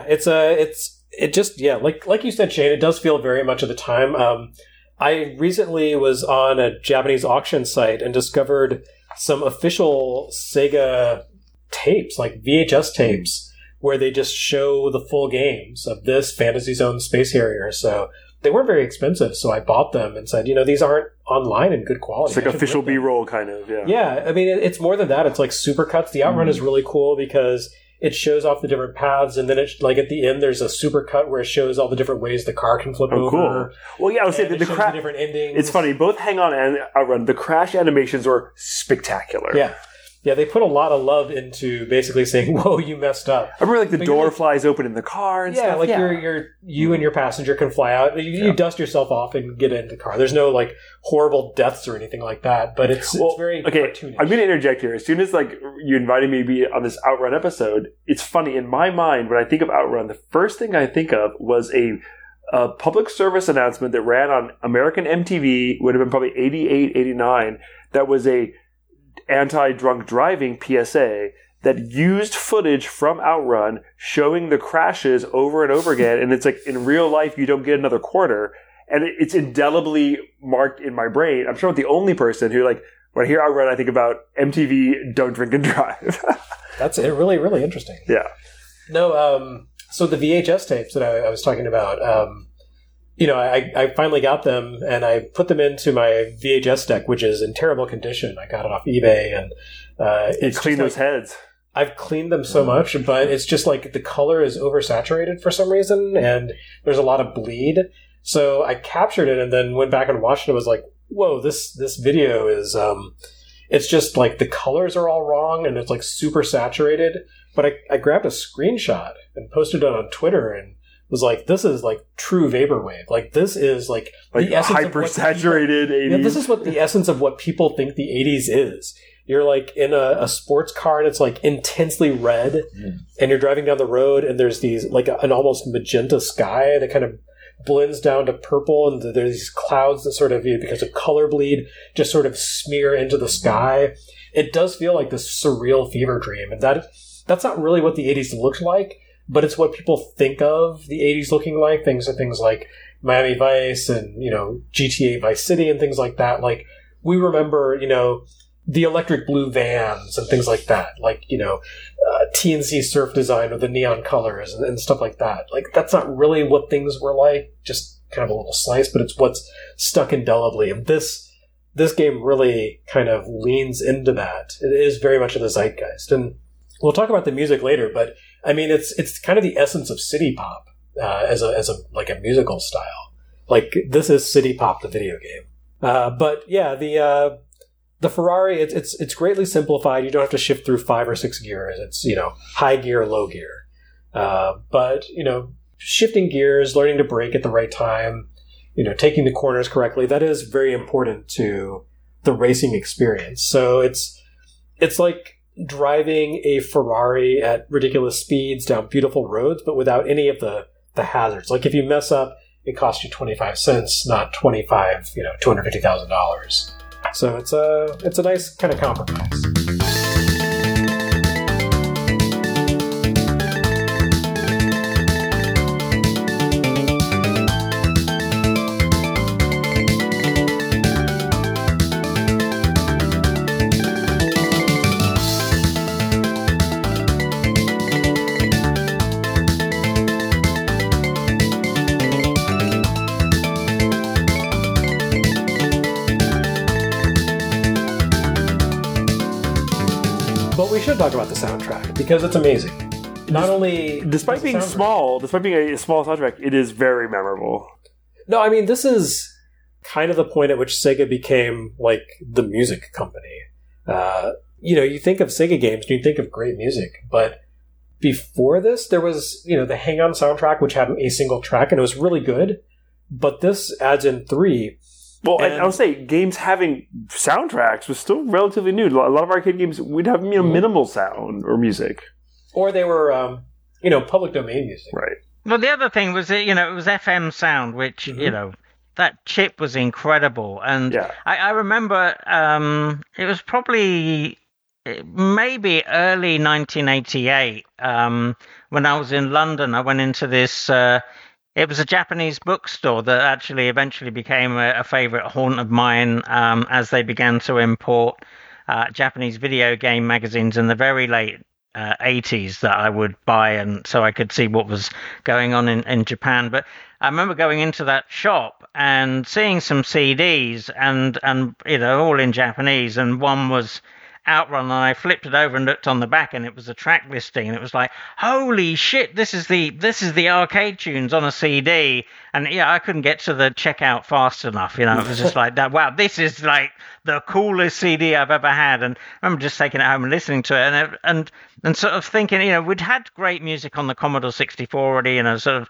Like you said, Shane. It does feel very much of the time. I recently was on a Japanese auction site and discovered some official Sega tapes, like VHS tapes, where they just show the full games of this Fantasy Zone Space Harrier. So they weren't very expensive, so I bought them and said, these aren't online in good quality. It's like official B-roll kind of, yeah. Yeah, I mean, it's more than that. It's like supercuts. The Outrun is really cool because it shows off the different paths, and then at the end, there's a supercut where it shows all the different ways the car can flip over. Cool. Well, yeah, I would say the crash, different endings. It's funny, both Hang On and Outrun, the crash animations were spectacular. Yeah. Yeah, they put a lot of love into basically saying, "Whoa, you messed up." I remember, like the door flies open in the car and stuff. Like you and your passenger can fly out. You dust yourself off and get into the car. There's no like horrible deaths or anything like that. But it's very cartoonish. I'm going to interject here. As soon as like you invited me to be on this Outrun episode, it's funny in my mind when I think of Outrun, the first thing I think of was a public service announcement that ran on American MTV. Would have been probably 88, 89. That was a anti-drunk driving PSA that used footage from Outrun showing the crashes over and over again. And it's like, in real life, you don't get another quarter. And it's indelibly marked in my brain. I'm sure I'm the only person who, like, when I hear Outrun, I think about MTV Don't Drink and Drive. That's it. Really, really interesting. Yeah. No, so the VHS tapes that I was talking about, I finally got them and I put them into my VHS deck, which is in terrible condition. I got it off eBay and it's clean those heads. I've cleaned them so much, but it's just like the color is oversaturated for some reason and there's a lot of bleed. So I captured it and then went back and watched it. I was like, whoa, this video is, it's just like the colors are all wrong and it's like super saturated. But I grabbed a screenshot and posted it on Twitter and was like, this is like true vaporwave. Like this is like the essence hyper-saturated 80s. Yeah, this is what the essence of what people think the 80s is. You're like in a sports car and it's like intensely red and you're driving down the road and there's these like an almost magenta sky that kind of blends down to purple and there's these clouds that sort of, because of color bleed, just sort of smear into the sky. It does feel like this surreal fever dream, and that's not really what the 80s looked like, but it's what people think of the 80s looking like. Things like Miami Vice and, GTA Vice City and things like that. Like, we remember, the electric blue vans and things like that. Like, TNC surf design with the neon colors and stuff like that. Like, that's not really what things were like, just kind of a little slice, but it's what's stuck indelibly. And this game really kind of leans into that. It is very much of the zeitgeist. And we'll talk about the music later, but I mean, it's kind of the essence of city pop as a musical style. Like, this is City Pop, the video game. But yeah, the Ferrari, it's greatly simplified. You don't have to shift through 5 or 6 gears. It's, high gear, low gear. But, shifting gears, learning to brake at the right time, taking the corners correctly, that is very important to the racing experience. So it's like driving a Ferrari at ridiculous speeds down beautiful roads, but without any of the hazards. Like, if you mess up, it costs you 25 cents, not $250,000. So it's a nice kind of compromise. But we should talk about the soundtrack because it's amazing. Not only despite being small, despite being a small soundtrack, it is very memorable. No, I mean this is kind of the point at which Sega became like the music company. You think of Sega games and you think of great music, but before this, there was the Hang On soundtrack, which had a single track and it was really good. But this adds in 3. Well, and I'll say games having soundtracks was still relatively new. A lot of arcade games would have minimal sound or music, or they were public domain music. Right. Well, the other thing was it was FM sound, which that chip was incredible, and I remember it was probably maybe early 1988 when I was in London. I went into this. It was a Japanese bookstore that actually eventually became a favorite haunt of mine as they began to import Japanese video game magazines in the very late 80s that I would buy, and so I could see what was going on in Japan. But I remember going into that shop and seeing some CDs and all in Japanese, and one was Outrun, and I flipped it over and looked on the back, and it was a track listing, and it was like, holy shit, this is the arcade tunes on a CD. And I couldn't get to the checkout fast enough. It was just like that. Wow, this is like the coolest CD I've ever had. And I remember just taking it home and listening to it, and sort of thinking, we'd had great music on the Commodore 64 already,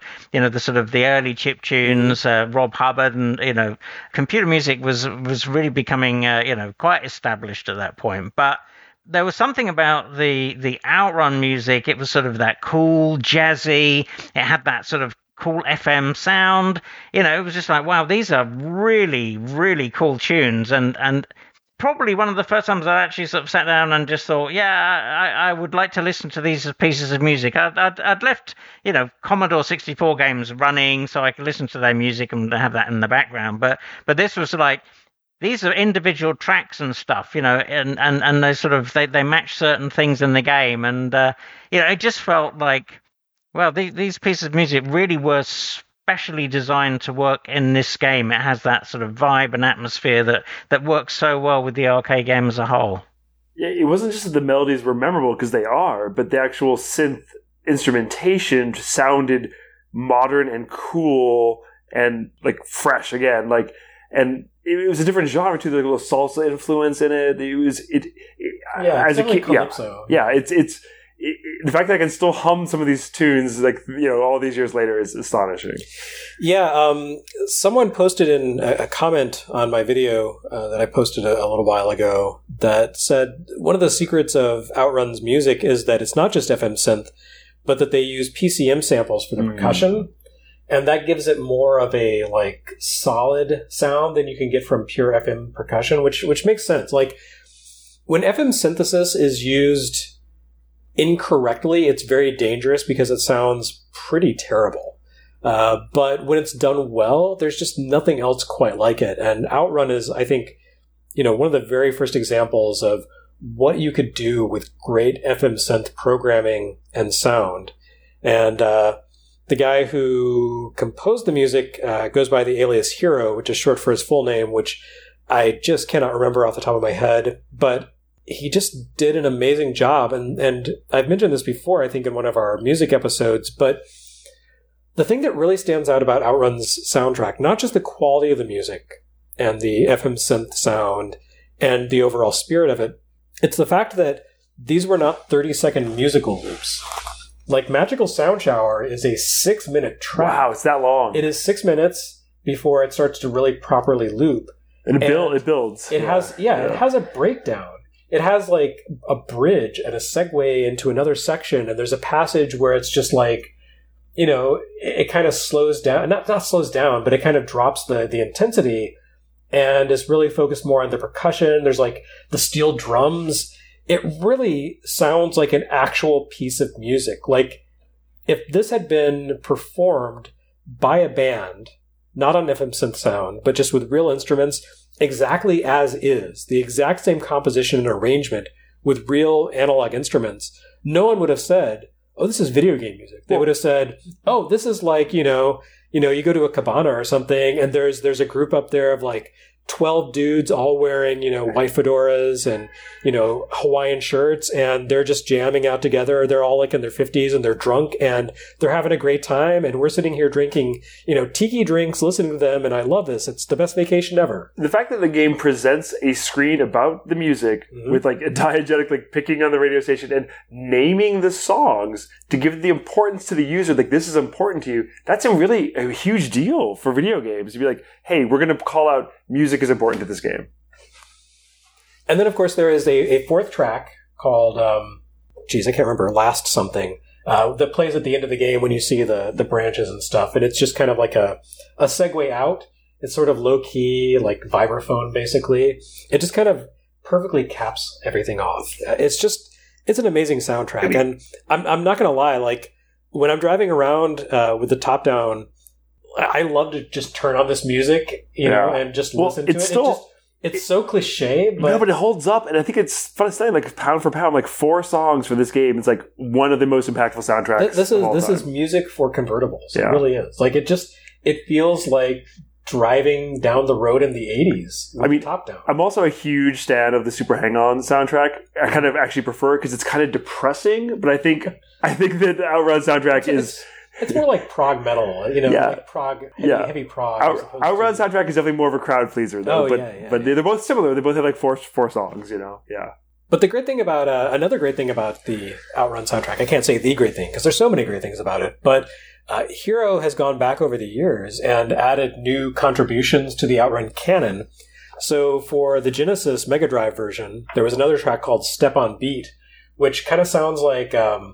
the early chip tunes, Rob Hubbard, and computer music was really becoming quite established at that point. But there was something about the Outrun music. It was sort of that cool, jazzy. It had that sort of cool FM sound. It was just like, wow, these are really, really cool tunes. And probably one of the first times I actually sort of sat down and just thought, I would like to listen to these pieces of music. I'd left, Commodore 64 games running so I could listen to their music and have that in the background. But this was like, these are individual tracks and stuff, and they sort of, they match certain things in the game. And, it just felt like, well, these pieces of music really were specially designed to work in this game. It has that sort of vibe and atmosphere that works so well with the arcade game as a whole. Yeah, it wasn't just that the melodies were memorable, because they are, but the actual synth instrumentation sounded modern and cool and like fresh again. And it was a different genre too. There was a little salsa influence in it. As a kid, calypso. It's the fact that I can still hum some of these tunes, all these years later, is astonishing. Yeah, someone posted in a comment on my video that I posted a little while ago that said one of the secrets of Outrun's music is that it's not just FM synth, but that they use PCM samples for the percussion. And that gives it more of a solid sound than you can get from pure FM percussion, which makes sense. Like when FM synthesis is used incorrectly, it's very dangerous because it sounds pretty terrible. But when it's done well, there's just nothing else quite like it. And Outrun is, I think, one of the very first examples of what you could do with great FM synth programming and sound. And the guy who composed the music goes by the alias Hero, which is short for his full name, which I just cannot remember off the top of my head. But he just did an amazing job. And I've mentioned this before, I think, in one of our music episodes. But the thing that really stands out about Outrun's soundtrack, not just the quality of the music and the FM synth sound and the overall spirit of it, it's the fact that these were not 30-second musical loops. Like Magical Sound Shower is a 6-minute track. Wow, it's that long. It is 6 minutes before it starts to really properly loop. And it builds. It has a breakdown. It has like a bridge and a segue into another section, and there's a passage where it's just like, it kind of slows down. Not slows down, but it kind of drops the intensity. and is really focused more on the percussion. There's like the steel drums. It really sounds like an actual piece of music. Like if this had been performed by a band, not on FM synth sound, but just with real instruments, exactly as is, the exact same composition and arrangement with real analog instruments, no one would have said, oh, this is video game music. They would have said, oh, this is like, you go to a cabana or something, and there's a group up there of like 12 dudes all wearing, white fedoras and, Hawaiian shirts, and they're just jamming out together. They're all like in their 50s and they're drunk and they're having a great time. And we're sitting here drinking, tiki drinks, listening to them. And I love this. It's the best vacation ever. The fact that the game presents a screen about the music with like a diegetic, like picking on the radio station and naming the songs to give the importance to the user, like this is important to you. That's a huge deal for video games. To be like, hey, we're going to call out music is important to this game. And then, of course, there is a fourth track called, I can't remember, Last Something, that plays at the end of the game when you see the branches and stuff. And it's just kind of like a segue out. It's sort of low-key, like vibraphone, basically. It just kind of perfectly caps everything off. It's an amazing soundtrack. And I'm not going to lie, like, when I'm driving around with the top down, I love to just turn on this music, and just listen to it. It's so cliche, but it holds up, and I think it's fun to say, like pound for pound, like 4 songs for this game. It's like one of the most impactful soundtracks. This is music for convertibles. Yeah. It really is. Like it feels like driving down the road in the 80s. Top down. I'm also a huge fan of the Super Hang-On soundtrack. I kind of actually prefer it because it's kind of depressing, but I think that the Outrun soundtrack is. It's more like prog metal, like prog, heavy prog. Outrun soundtrack is definitely more of a crowd pleaser, though. But they're both similar. They both have like four songs, yeah. But the great thing about another great thing about the Outrun soundtrack, I can't say the great thing because there's so many great things about it, but Hero has gone back over the years and added new contributions to the Outrun canon. So for the Genesis Mega Drive version, there was another track called Step on Beat, which kind of sounds like.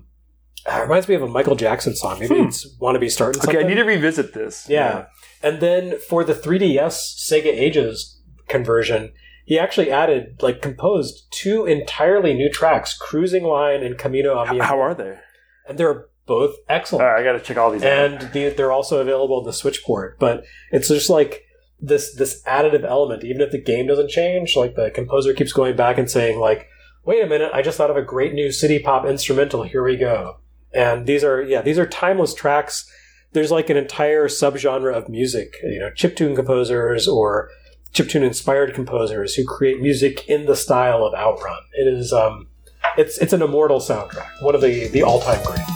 It reminds me of a Michael Jackson song. Maybe it's Want to Be Starting Something. Okay, I need to revisit this. Yeah. And then for the 3DS Sega Ages conversion, he actually composed 2 entirely new tracks, Cruising Line and Camino a Mi Amor. How are they? And they're both excellent. All right, I got to check all these out. And they're also available in the Switch port. But it's just like this additive element. Even if the game doesn't change, like the composer keeps going back and saying like, wait a minute, I just thought of a great new city pop instrumental. Here we go. And these are timeless tracks. There's like an entire subgenre of music, chiptune composers or chiptune inspired composers who create music in the style of Outrun. It is, it's an immortal soundtrack, one of the all-time greats.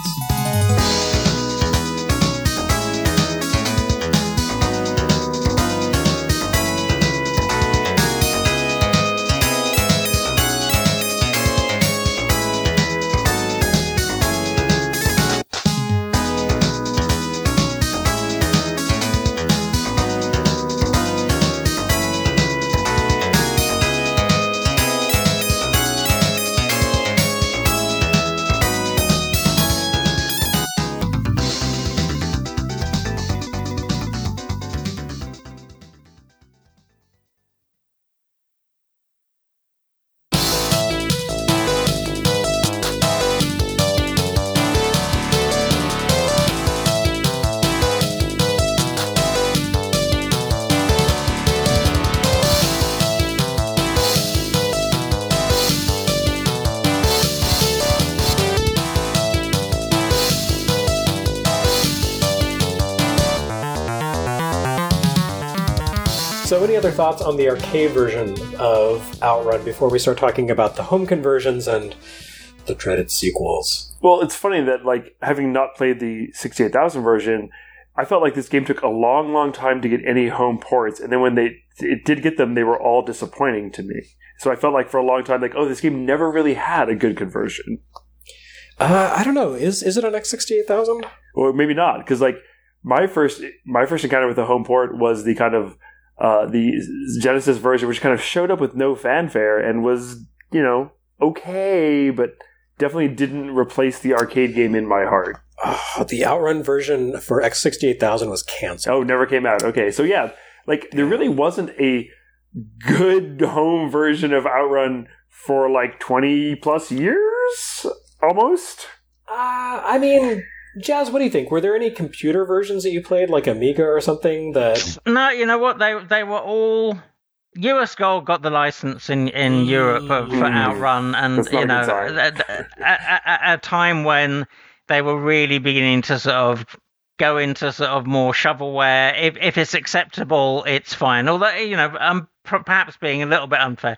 So any other thoughts on the arcade version of Outrun before we start talking about the home conversions and the dreaded sequels? Well, it's funny that, like, having not played the 68,000 version, I felt like this game took a long, long time to get any home ports, and then when it did get them, they were all disappointing to me. So I felt like for a long time, like, oh, this game never really had a good conversion. I don't know. Is it on X68000? Or maybe not, because like my first encounter with the home port was the kind of the Genesis version, which kind of showed up with no fanfare and was, okay, but definitely didn't replace the arcade game in my heart. Oh, the Outrun version for X68000 was canceled. Oh, never came out. Okay, so yeah, like there really wasn't a good home version of Outrun for like 20 plus years, almost. I mean, Jazz, what do you think? Were there any computer versions that you played, like Amiga or something? That No, you know what? They were all. US Gold got the license in Europe for Outrun, and you know, at a time when they were really beginning to sort of go into sort of more shovelware. If it's acceptable, it's fine. Although, you know, I'm perhaps being a little bit unfair.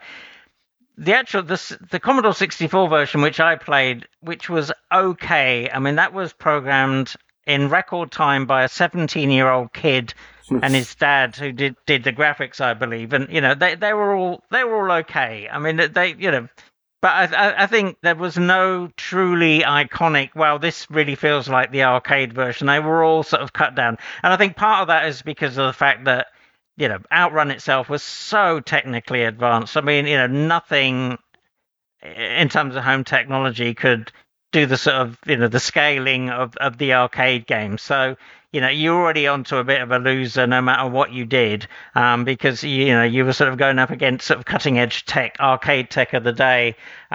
The Commodore 64 version, which I played, which was okay. I mean, that was programmed in record time by a 17-year-old kid and his dad, who did the graphics, I believe. And you know, they were all okay. I mean, but I think there was no truly iconic, well, this really feels like the arcade version. They were all sort of cut down. And I think part of that is because of the fact that, you know, Outrun itself was so technically advanced. I mean, you know, nothing in terms of home technology could do the sort of, you know, the scaling of the arcade game. So, you know, you're already onto a bit of a loser no matter what you did, because, you know, you were sort of going up against sort of cutting edge tech, arcade tech of the day.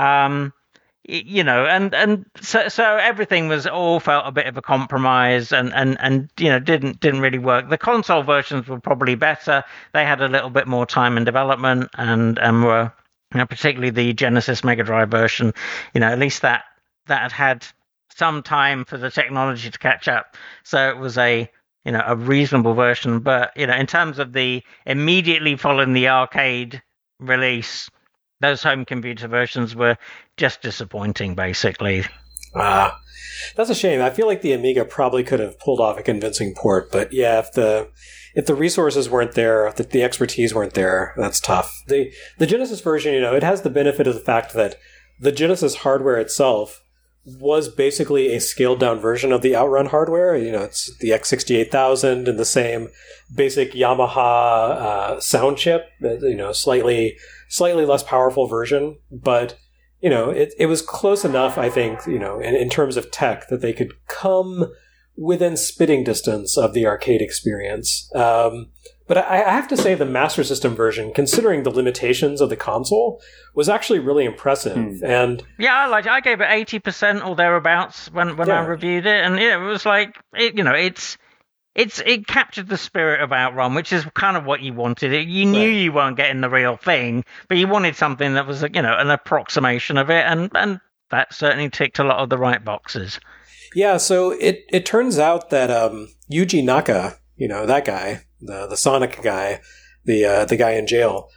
You know, and so everything all felt a bit of a compromise, and you know, didn't really work. The console versions were probably better. They had a little bit more time in development, and were, you know, particularly the Genesis Mega Drive version, you know, at least that had some time for the technology to catch up. So it was a reasonable version. But, you know, in terms of the immediately following the arcade release, those home computer versions were just disappointing, basically. That's a shame. I feel like the Amiga probably could have pulled off a convincing port, but yeah, if the resources weren't there, if the expertise weren't there, that's tough. The Genesis version, you know, it has the benefit of the fact that the Genesis hardware itself was basically a scaled down version of the Outrun hardware. You know, it's the X68000 and the same basic Yamaha sound chip, you know, slightly less powerful version, but you know, it was close enough, I think, you know, in terms of tech, that they could come within spitting distance of the arcade experience. But I have to say the Master System version, considering the limitations of the console, was actually really impressive. And yeah, I gave it 80% or thereabouts when I reviewed it, and yeah, it was like it captured the spirit of Outrun, which is kind of what you wanted. You knew you weren't getting the real thing, but you wanted something that was, you know, an approximation of it, and that certainly ticked a lot of the right boxes. Yeah, so it turns out that Yuji Naka, you know, that guy, the Sonic guy, the guy in jail,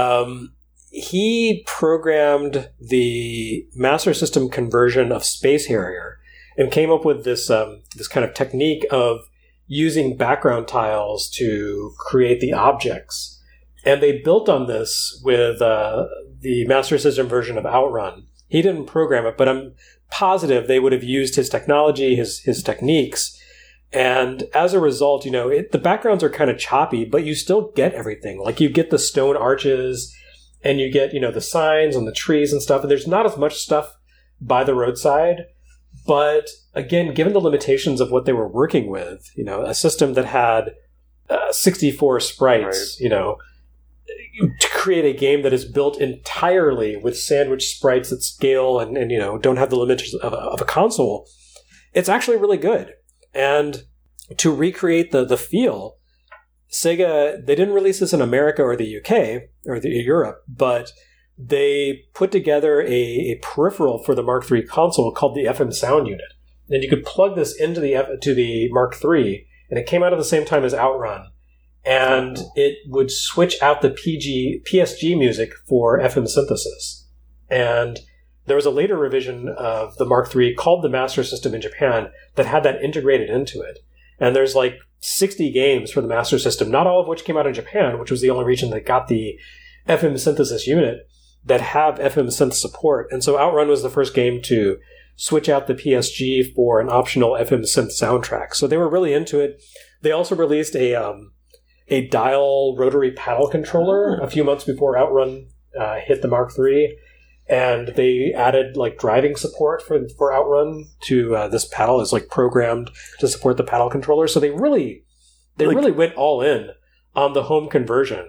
he programmed the Master System conversion of Space Harrier and came up with this kind of technique of using background tiles to create the objects. And they built on this with the Master System version of Outrun. He didn't program it, but I'm positive they would have used his technology, his techniques. And as a result, you know, the backgrounds are kind of choppy, but you still get everything. Like, you get the stone arches, and you get, you know, the signs on the trees and stuff. And there's not as much stuff by the roadside. But again, given the limitations of what they were working with, you know, a system that had 64 sprites, right, you know, to create a game that is built entirely with sandwich sprites that scale and you know, don't have the limits of a console, it's actually really good. And to recreate the feel, Sega, they didn't release this in America or the UK or Europe, but they put together a peripheral for the Mark III console called the FM Sound Unit. And you could plug this into the Mark III, and it came out at the same time as Outrun. And it would switch out the PSG music for FM synthesis. And there was a later revision of the Mark III called the Master System in Japan that had that integrated into it. And there's like 60 games for the Master System, not all of which came out in Japan, which was the only region that got the FM synthesis unit, that have FM synth support. And so Outrun was the first game to switch out the PSG for an optional FM synth soundtrack. So they were really into it. They also released a dial rotary paddle controller a few months before Outrun hit the Mark III. And they added like driving support for Outrun to this paddle is like programmed to support the paddle controller. So they really went all in on the home conversion.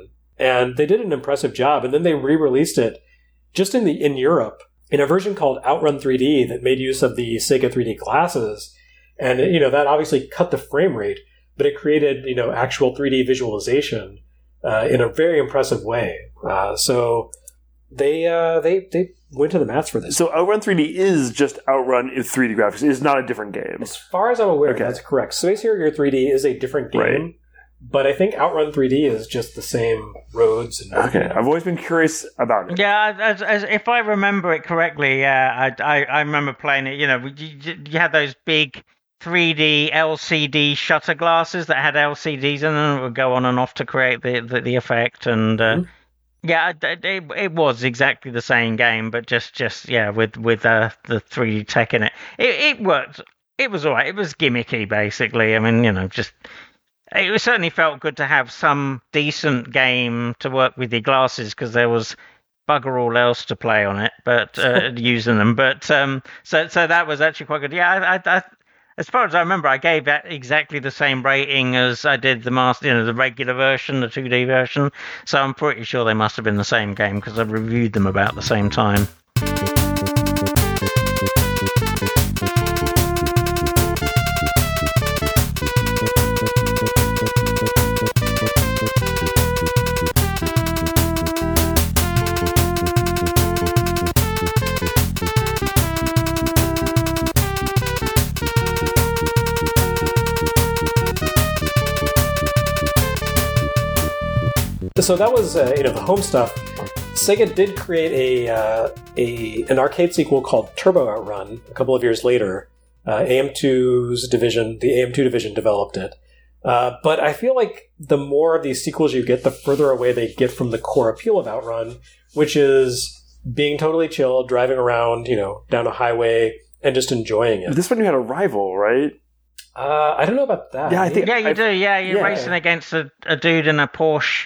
And they did an impressive job, and then they re-released it just in Europe in a version called Outrun 3D that made use of the Sega 3D glasses. And, that obviously cut the frame rate, but it created, actual 3D visualization in a very impressive way. So they went to the mats for this. So Outrun 3D is just Outrun in 3D graphics. It is not a different game. As far as I'm aware, Okay. that's correct. Space Harrier 3D is a different game. Right. But I think Outrun 3D is just the same roads. And Okay, I've always been curious about it. Yeah, as if I remember it correctly, I remember playing it. You had those big 3D LCD shutter glasses that had LCDs in them that would go on and off to create the effect. And yeah, it was exactly the same game, but just with the 3D tech in it. It worked. It was all right. It was gimmicky, basically. I mean, it certainly felt good to have some decent game to work with your glasses because there was bugger all else to play on it, but using them. But so that was actually quite good. Yeah, I as far as I remember, I gave that exactly the same rating as I did the regular version, the 2D version. So I'm pretty sure they must have been the same game because I reviewed them about the same time. So that was, the home stuff. Sega did create an arcade sequel called Turbo Outrun a couple of years later. AM2's division, the AM2 division, developed it. But I feel like the more of these sequels you get, the further away they get from the core appeal of Outrun, which is being totally chill, driving around, down a highway and just enjoying it. This one you had a rival, right? I don't know about that. Yeah, I think. Yeah, you do. Yeah, you're racing against a dude in a Porsche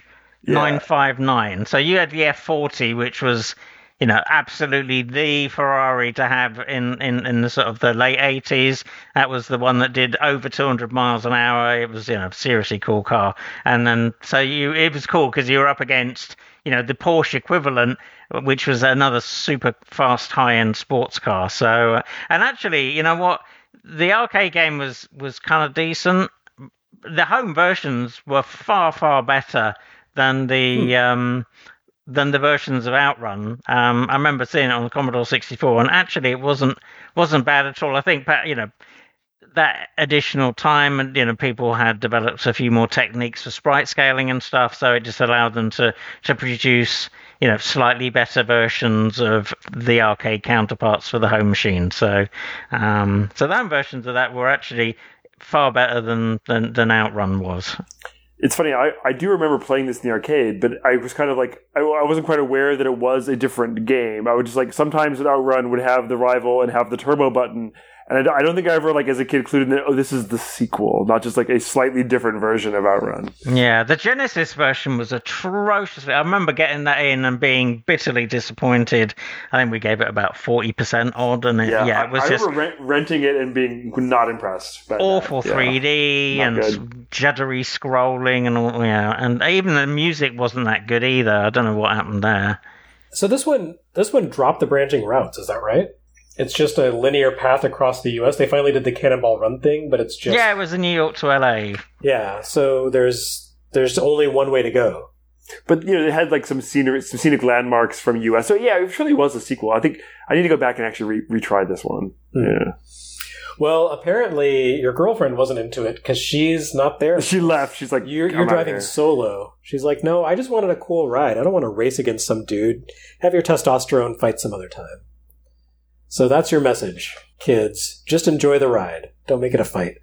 959. So you had the F40, which was, absolutely the Ferrari to have in the sort of the late 80s. That was the one that did over 200 miles an hour. It was, a seriously cool car. And then, it was cool because you were up against, the Porsche equivalent, which was another super fast high-end sports car. So, and actually, you know what? The arcade game was kind of decent. The home versions were far, far better than the versions of Outrun. I remember seeing it on the Commodore 64, and actually it wasn't bad at all. I think that additional time, and people had developed a few more techniques for sprite scaling and stuff, so it just allowed them to produce slightly better versions of the arcade counterparts for the home machine. So the home versions of that were actually far better than Outrun was. It's funny, I do remember playing this in the arcade, but I was kind of like, I wasn't quite aware that it was a different game. I would just sometimes Outrun would have the rival and have the turbo button, and I don't think I ever, as a kid, included that, this is the sequel, not just a slightly different version of Outrun. Yeah, the Genesis version was atrocious. I remember getting that in and being bitterly disappointed. I think we gave it about 40% odd, and it was I remember renting it and being not impressed. Awful 3D and good. Juddery scrolling and all, and even the music wasn't that good either. I don't know what happened there. So this one dropped the branching routes, is that right? It's just a linear path across the U.S. They finally did the Cannonball Run thing, but it's just... Yeah, it was in New York to L.A. Yeah, so there's only one way to go. But, it had some scenic landmarks from U.S. So, yeah, it surely was a sequel. I think I need to go back and actually retry this one. Yeah. Well, apparently your girlfriend wasn't into it because she's not there. She left. She's like, you're driving solo. She's like, no, I just wanted a cool ride. I don't want to race against some dude. Have your testosterone fight some other time. So that's your message, kids. Just enjoy the ride. Don't make it a fight.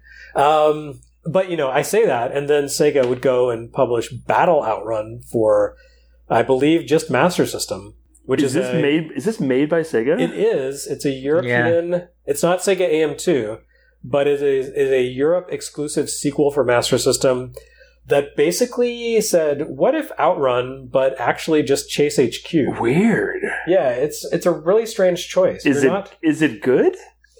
But, I say that, and then Sega would go and publish Battle Outrun for, I believe, just Master System. Is this made by Sega? It is. It's a European... Yeah. It's not Sega AM2, but it is a Europe-exclusive sequel for Master System that basically said, what if Outrun, but actually just Chase HQ? Weird. Yeah, it's a really strange choice. Is it good?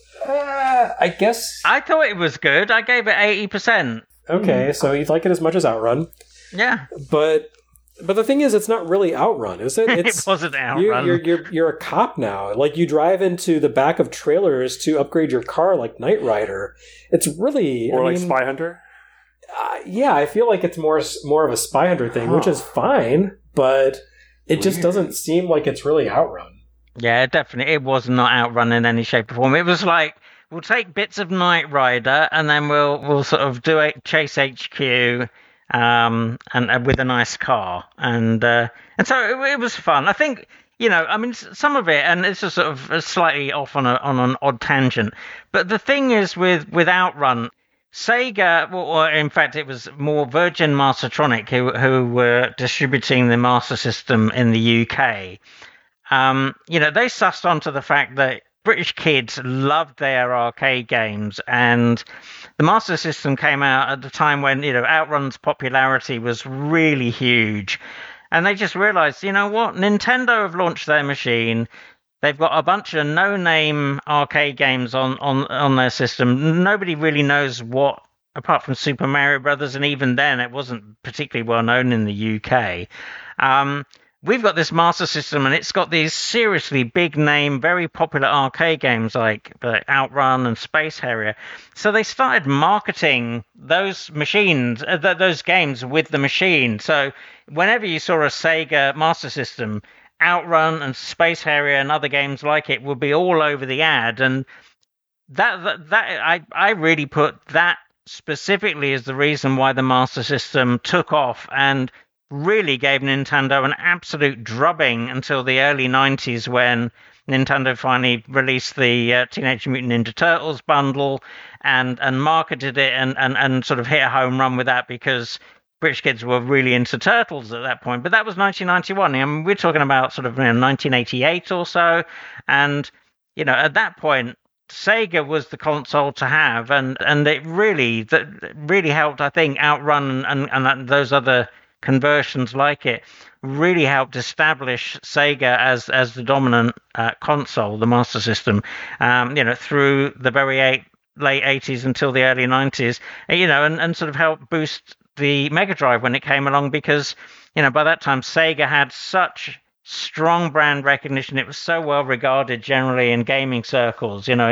I guess... I thought it was good. I gave it 80%. Okay, so you'd like it as much as Outrun. Yeah. But But the thing is, it's not really Outrun, is it? It wasn't Outrun. You're a cop now. Like, you drive into the back of trailers to upgrade your car like Knight Rider. It's really... Spy Hunter? Yeah, I feel like it's more of a Spy Hunter thing, which is fine, but it just doesn't seem like it's really Outrun. Yeah, definitely. It was not Outrun in any shape or form. It was like, we'll take bits of Knight Rider, and then we'll sort of do a Chase HQ... and with a nice car, and so it was fun. I think, some of it, and it's just sort of slightly off on an odd tangent. But the thing is with Outrun, Sega, or in fact, it was more Virgin Mastertronic who were distributing the Master System in the UK. They sussed onto the fact that British kids loved their arcade games, and the Master System came out at the time when, Outrun's popularity was really huge. And they just realized, you know what? Nintendo have launched their machine. They've got a bunch of no-name arcade games on their system. Nobody really knows what, apart from Super Mario Brothers, and even then it wasn't particularly well known in the UK. We've got this Master System, and it's got these seriously big-name, very popular arcade games like Outrun and Space Harrier. So they started marketing those machines, those games with the machine. So whenever you saw a Sega Master System, Outrun and Space Harrier and other games like it would be all over the ad. And I really put that specifically as the reason why the Master System took off and really gave Nintendo an absolute drubbing until the early 90s, when Nintendo finally released the Teenage Mutant Ninja Turtles bundle and marketed it and sort of hit a home run with that, because British kids were really into Turtles at that point. But that was 1991. I mean, we're talking about sort of 1988 or so. And, at that point, Sega was the console to have. And it really helped, I think, Outrun and those other conversions like it really helped establish Sega as the dominant console, the Master System, through the very late 80s until the early 90s, and sort of helped boost the Mega Drive when it came along, because, by that time Sega had such strong brand recognition. It was so well regarded generally in gaming circles, and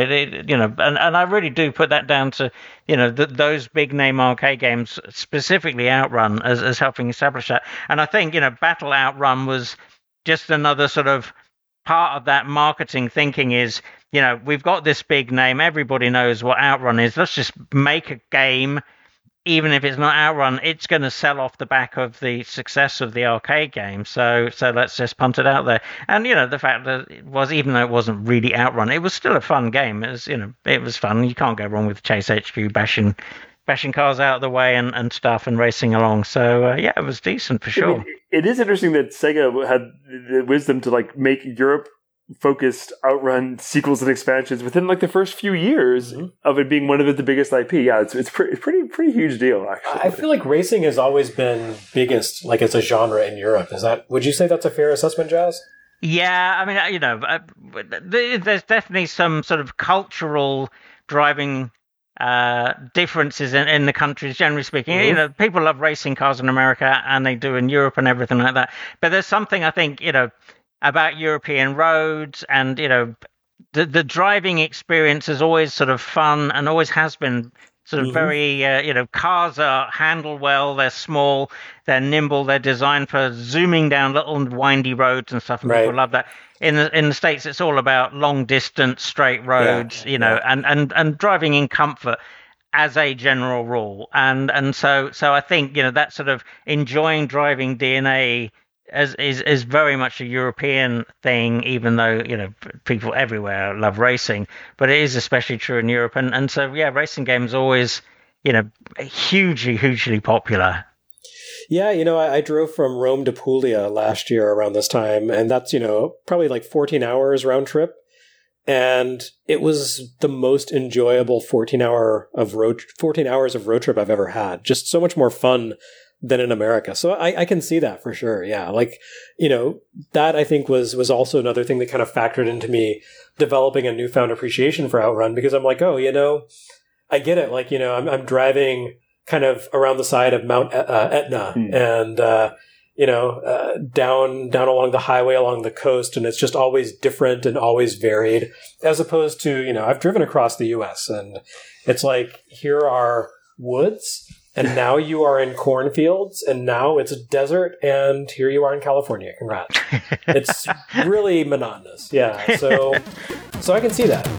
I really do put that down to, those big name arcade games, specifically Outrun, as helping establish that. And I think, Battle Outrun was just another sort of part of that marketing thinking is, we've got this big name, everybody knows what Outrun is. Let's just make a game. Even if it's not Outrun, it's going to sell off the back of the success of the arcade game. So let's just punt it out there. And, the fact that it was, even though it wasn't really Outrun, it was still a fun game. It was, it was fun. You can't go wrong with Chase HQ bashing cars out of the way and stuff and racing along. So, it was decent for sure. I mean, it is interesting that Sega had the wisdom to, make Europe focused Outrun sequels and expansions within the first few years of it being one of the biggest IP. Yeah, it's pretty huge deal, actually. I feel like racing has always been biggest, as a genre in Europe. Would you say that's a fair assessment, Jazz? Yeah, I mean, there's definitely some sort of cultural driving differences in the countries, generally speaking. People love racing cars in America, and they do in Europe and everything like that. But there's something, I think, about European roads, and the driving experience is always sort of fun and always has been sort of very cars are handled well, they're small, they're nimble, they're designed for zooming down little windy roads and stuff, and people love that. In the States, it's all about long distance straight roads, and driving in comfort as a general rule, and so I think that sort of enjoying driving DNA is very much a European thing, even though people everywhere love racing, but it is especially true in Europe, and so racing games always hugely popular. Yeah, I drove from Rome to Puglia last year around this time, and that's probably 14 hours round trip, and it was the most enjoyable 14 hours of road trip I've ever had. Just so much more fun than in America. So I can see that for sure. Yeah. That I think was also another thing that kind of factored into me developing a newfound appreciation for Outrun, because I'm like, I get it. I'm driving kind of around the side of Mount Etna, and down along the highway, along the coast, and it's just always different and always varied, as opposed to, I've driven across the U.S., and it's like, here are woods, and now you are in cornfields, and now it's a desert, and here you are in California. Congrats. It's really monotonous. Yeah, so I can see that.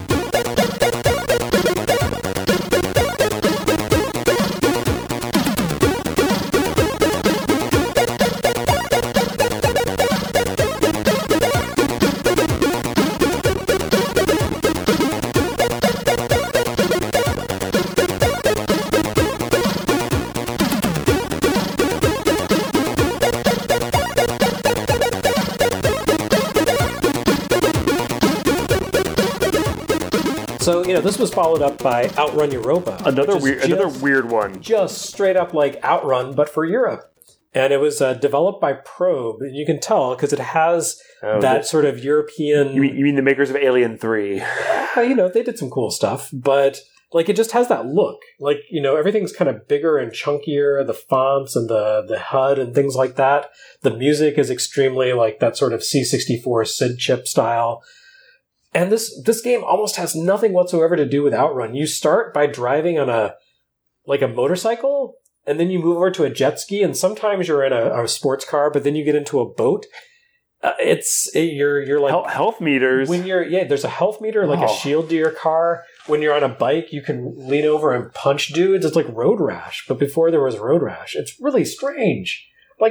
So, this was followed up by Outrun Europa. Another weird one. Just straight up like Outrun, but for Europe. And it was developed by Probe. You can tell because it has that sort of European... You mean the makers of Alien 3? They did some cool stuff, but it just has that look. Everything's kind of bigger and chunkier, the fonts and the HUD and things like that. The music is extremely like that sort of C64 SID chip style. And this game almost has nothing whatsoever to do with Outrun. You start by driving on a motorcycle, and then you move over to a jet ski, and sometimes you're in a sports car, but then you get into a boat. You're like health meters. There's a health meter, a shield to your car. When you're on a bike, you can lean over and punch dudes. It's like Road Rash, but before there was Road Rash. It's really strange.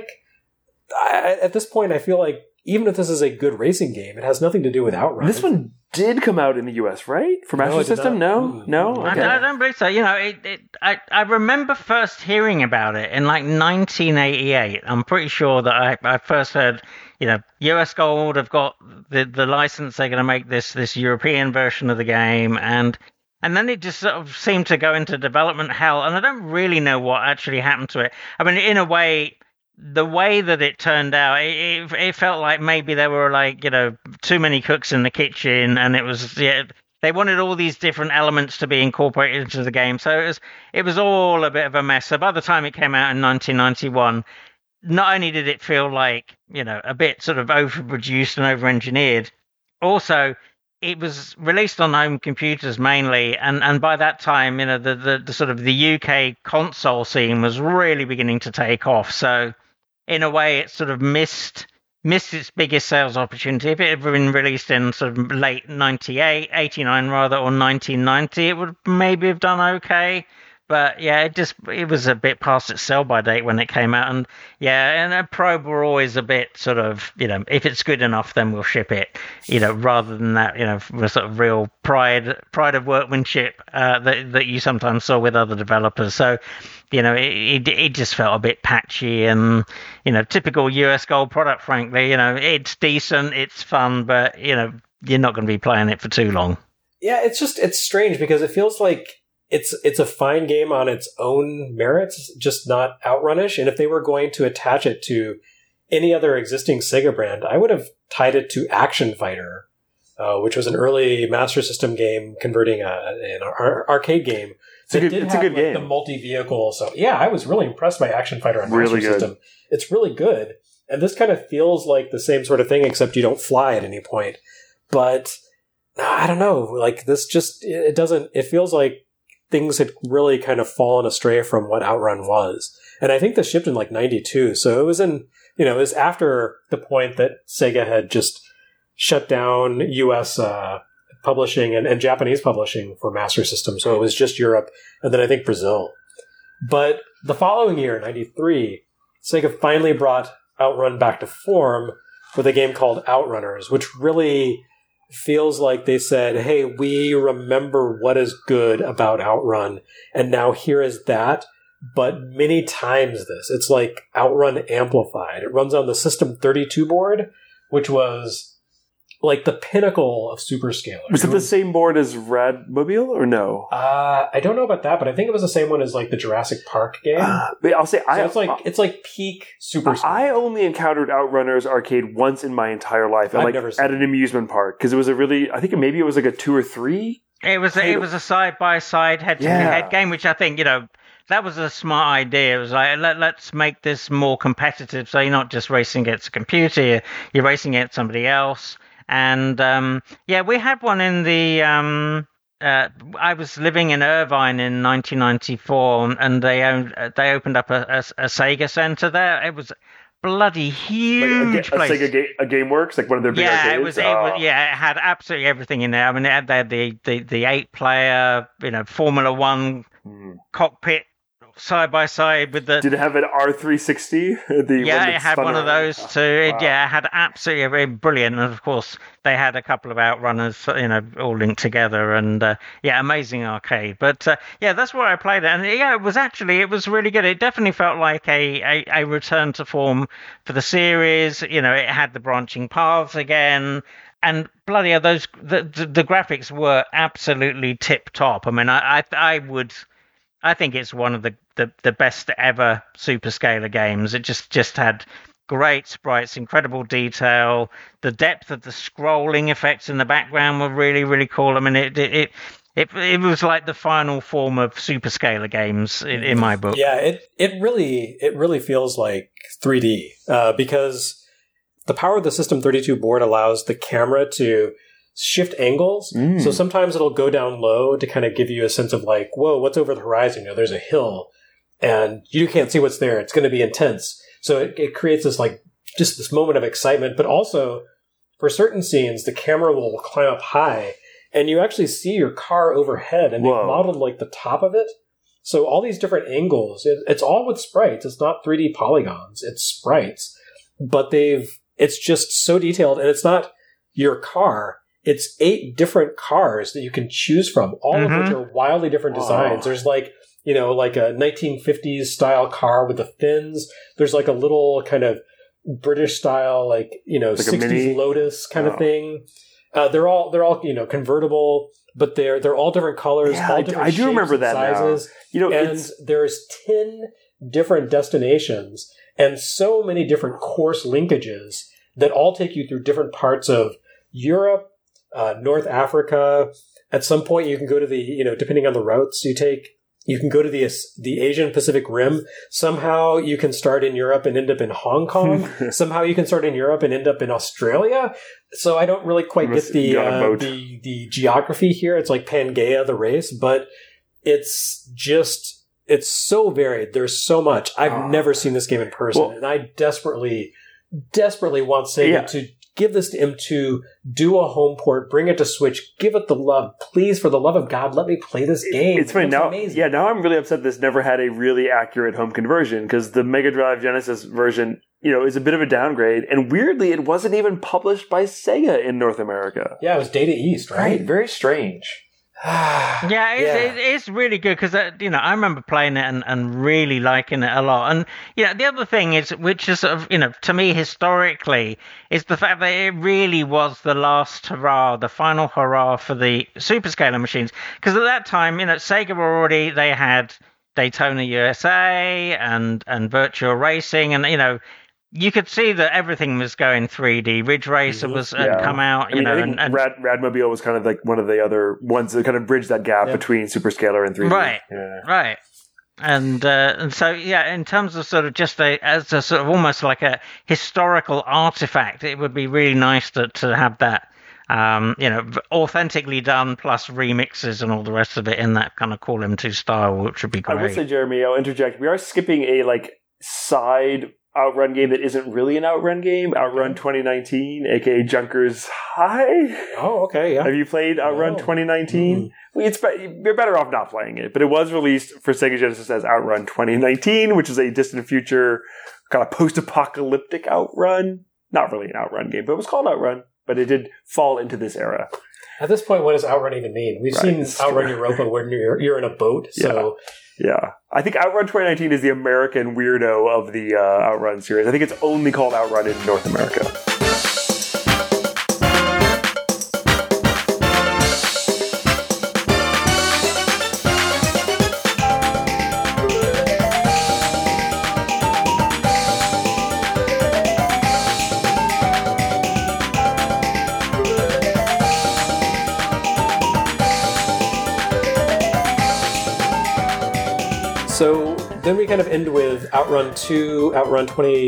At this point, I feel like even if this is a good racing game, it has nothing to do with Outrun. This one did come out in the US, right? For Master System? No? Okay. I don't believe so. I remember first hearing about it in 1988. I'm pretty sure that I first heard, US Gold have got the license. They're going to make this European version of the game. And then it just sort of seemed to go into development hell. And I don't really know what actually happened to it. I mean, in a way... The way that it turned out, it felt like maybe there were too many cooks in the kitchen, and it was they wanted all these different elements to be incorporated into the game. So it was all a bit of a mess. So by the time it came out in 1991, not only did it feel like a bit sort of overproduced and over-engineered, also it was released on home computers mainly, and by that time, the sort of the UK console scene was really beginning to take off. So in a way, it sort of missed its biggest sales opportunity. If it had been released in sort of late 89 rather, or 1990, it would maybe have done okay. But yeah, it was a bit past its sell-by date when it came out, and Probe were always a bit sort of, if it's good enough, then we'll ship it, rather than that, the sort of real pride of workmanship that you sometimes saw with other developers. So, it just felt a bit patchy and, typical US Gold product. Frankly, it's decent, it's fun, but you're not going to be playing it for too long. Yeah, it's strange because it feels like. It's a fine game on its own merits, just not Outrunish. And if they were going to attach it to any other existing Sega brand, I would have tied it to Action Fighter, which was an early Master System game converting an arcade game. It's a good game. The multi-vehicle. So yeah, I was really impressed by Action Fighter on Master System. It's really good. And this kind of feels like the same sort of thing, except you don't fly at any point. But I don't know. This just, it feels like things had really kind of fallen astray from what Outrun was. And I think this shipped in 92. So it was it was after the point that Sega had just shut down US publishing and Japanese publishing for Master System. So it was just Europe and then I think Brazil. But the following year, 93, Sega finally brought Outrun back to form with a game called Outrunners, which really feels like they said, hey, we remember what is good about Outrun, and now here is that, but many times this. It's like Outrun amplified. It runs on the System 32 board, which was like the pinnacle of superscaler. Was it the same board as Radmobile or no? I don't know about that, but I think it was the same one as like the Jurassic Park game. I'll say it's like peak superscaler. I only encountered Outrunners arcade once in my entire life, at an amusement park, because it was I think maybe it was like a 2 or 3. It was a side by side head to head game, which I think that was a smart idea. It was like, let's make this more competitive. So you're not just racing against a computer, you're racing against somebody else. And we had one in the. I was living in Irvine in 1994, and they opened up a Sega Center there. It was bloody huge place. A GameWorks, like one of their big arcades? It had absolutely everything in there. I mean, they had the 8-player, Formula One cockpit side by side with the. Did it have an R360? It had one of those too. Wow. It had absolutely brilliant, and of course they had a couple of Outrunners, all linked together, and amazing arcade. But that's where I played it, and it was really good. It definitely felt like a return to form for the series. It had the branching paths again. And bloody hell, the graphics were absolutely tip top. I mean, I think it's one of the best ever Superscalar games. It just had great sprites, incredible detail. The depth of the scrolling effects in the background were really, really cool. I mean, it was like the final form of Superscalar games in my book. Yeah, it really feels like 3D because the Power of the System 32 board allows the camera to shift angles. So sometimes it'll go down low to kind of give you a sense of like, whoa, what's over the horizon? There's a hill and you can't see what's there. It's going to be intense. So it creates this like just this moment of excitement, but also for certain scenes, the camera will climb up high and you actually see your car overhead and they've modeled like the top of it. So all these different angles, it's all with sprites. It's not 3D polygons. It's sprites, but it's just so detailed and it's not your car. It's 8 different cars that you can choose from, all of which are wildly different designs. There's like a 1950s style car with the fins. There's like a little kind of British style, like 60s Lotus kind of thing. They're all convertible, but they're all different colors, all different shapes remember that sizes. And there's 10 different destinations and so many different course linkages that all take you through different parts of Europe, North Africa. At some point, you can go to the, depending on the routes you take, you can go to the Asian Pacific Rim. Somehow you can start in Europe and end up in Hong Kong. Somehow you can start in Europe and end up in Australia. So I don't really quite get the geography here. It's like Pangaea, the race, but it's so varied. There's so much. I've never seen this game in person, and I desperately want Sega to give this to M2, do a home port, bring it to Switch, give it the love. Please, for the love of God, let me play this game. It's funny now. Amazing. Yeah, now I'm really upset this never had a really accurate home conversion because the Mega Drive Genesis version, is a bit of a downgrade. And weirdly, it wasn't even published by Sega in North America. Yeah, it was Data East, right? Very strange. It's really good because I remember playing it and really liking it a lot. And the other thing is, which is sort of to me historically, is the fact that it really was the last hurrah, the final hurrah for the Superscalar machines. Because at that time, Sega were already, they had Daytona USA and Virtua Racing, and you could see that everything was going 3D. Ridge Racer had come out, and Radmobile was kind of like one of the other ones that kind of bridged that gap between Superscalar and 3D. Right. And so in terms of sort of just as a sort of almost like a historical artifact, it would be really nice to have that. Authentically done, plus remixes and all the rest of it in that kind of Call M2 style, which would be great. I would say, Jeremy, I'll interject. We are skipping a side Outrun game that isn't really an Outrun game. Outrun 2019, aka Junkers High. Oh, okay, yeah. Have you played Outrun 2019? You're better off not playing it, but it was released for Sega Genesis as Outrun 2019, which is a distant future kind of post-apocalyptic Outrun. Not really an Outrun game, but it was called Outrun. But it did fall into this era. At this point, what does Outrun even mean? We've seen Outrun Europa where you're in a boat, so... Yeah. I think Outrun 2019 is the American weirdo of the Outrun series. I think it's only called Outrun in North America. So then we kind of end with Outrun 2, Outrun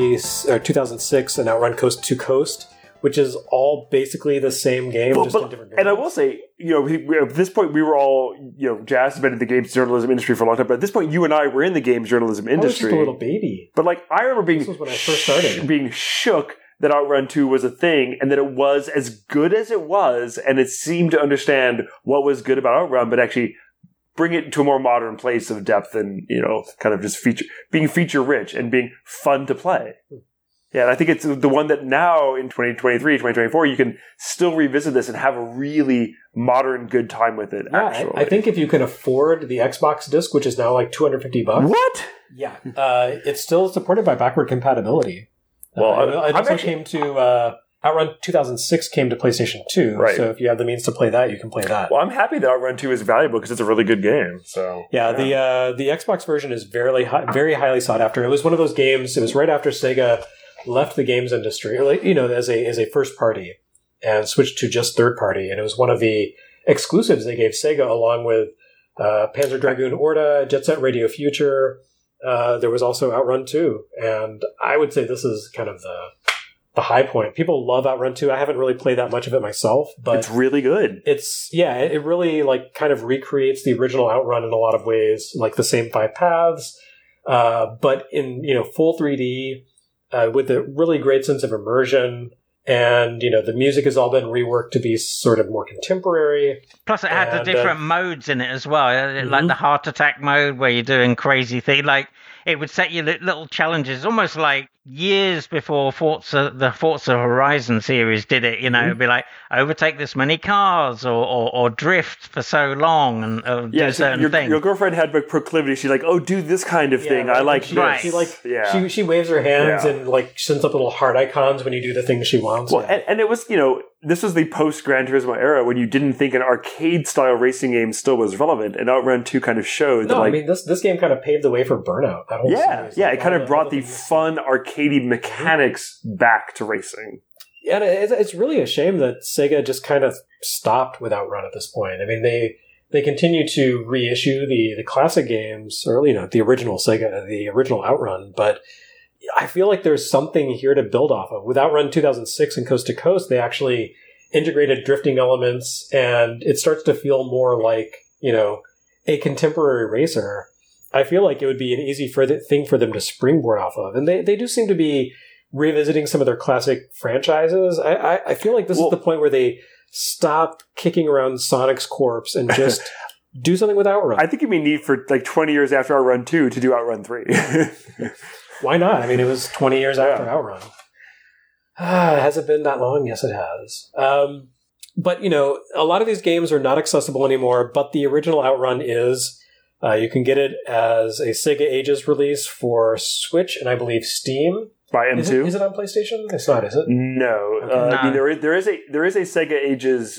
2006, and Outrun Coast to Coast, which is all basically the same game, just in different games. And I will say, at this point, we were all, Jazz has been in the games journalism industry for a long time, but at this point, you and I were in the games journalism industry. I was just a little baby. But I remember this was when I first started. being shook that Outrun 2 was a thing, and that it was as good as it was, and it seemed to understand what was good about Outrun, but actually bring it to a more modern place of depth and, kind of just being feature rich and being fun to play. Yeah, and I think it's the one that now in 2023, 2024, you can still revisit this and have a really modern, good time with it, actually. I think if you can afford the Xbox disc, which is now like $250. What? Yeah. It's still supported by backward compatibility. Well, it also came to... Outrun 2006 came to PlayStation 2, right. So if you have the means to play that, you can play that. Well, I'm happy that Outrun 2 is valuable because it's a really good game. So yeah. The Xbox version is very highly sought after. It was one of those games. It was right after Sega left the games industry, as a first party, and switched to just third party. And it was one of the exclusives they gave Sega, along with Panzer Dragoon Orta, Jet Set Radio Future. There was also Outrun 2, and I would say this is kind of the high point. People love Outrun 2. I haven't really played that much of it myself, but it's really good. It really kind of recreates the original Outrun in a lot of ways, like the same 5 paths, but in full 3D. With a really great sense of immersion, and the music has all been reworked to be sort of more contemporary. Plus, it had the different modes in it as well, like the heart attack mode where you're doing crazy things. Like it would set you little challenges, almost like years before the Forza Horizon series did it. It'd be like overtake this many cars or drift for so long and do certain things. Your girlfriend had a proclivity. She's like, oh, do this kind of thing. Right. I like this. She waves her hands and sends up little heart icons when you do the things she wants. Well, and it was this was the post Gran Turismo era when you didn't think an arcade style racing game still was relevant, and Outrun 2 kind of showed that. I mean this game kind of paved the way for Burnout. That whole series. It kind of brought the fun arcadey mechanics back to racing. Yeah, and it's really a shame that Sega just kind of stopped with Outrun at this point. I mean, they continue to reissue the classic games, or the original Sega, the original Outrun, but I feel like there's something here to build off of. With Outrun 2006 and Coast to Coast, they actually integrated drifting elements, and it starts to feel more like a contemporary racer. I feel like it would be an easy thing for them to springboard off of. And they do seem to be revisiting some of their classic franchises. I feel like this is the point where they stop kicking around Sonic's corpse and just do something with Outrun. I think you may need for 20 years after Outrun 2 to do Outrun 3. Why not? I mean, it was 20 years after Outrun. Has it been that long? Yes, it has. But, a lot of these games are not accessible anymore, but the original Outrun is... you can get it as a Sega Ages release for Switch and I believe Steam. By M2? Is it on PlayStation? It's not, is it? No. Okay. I mean, there is a Sega Ages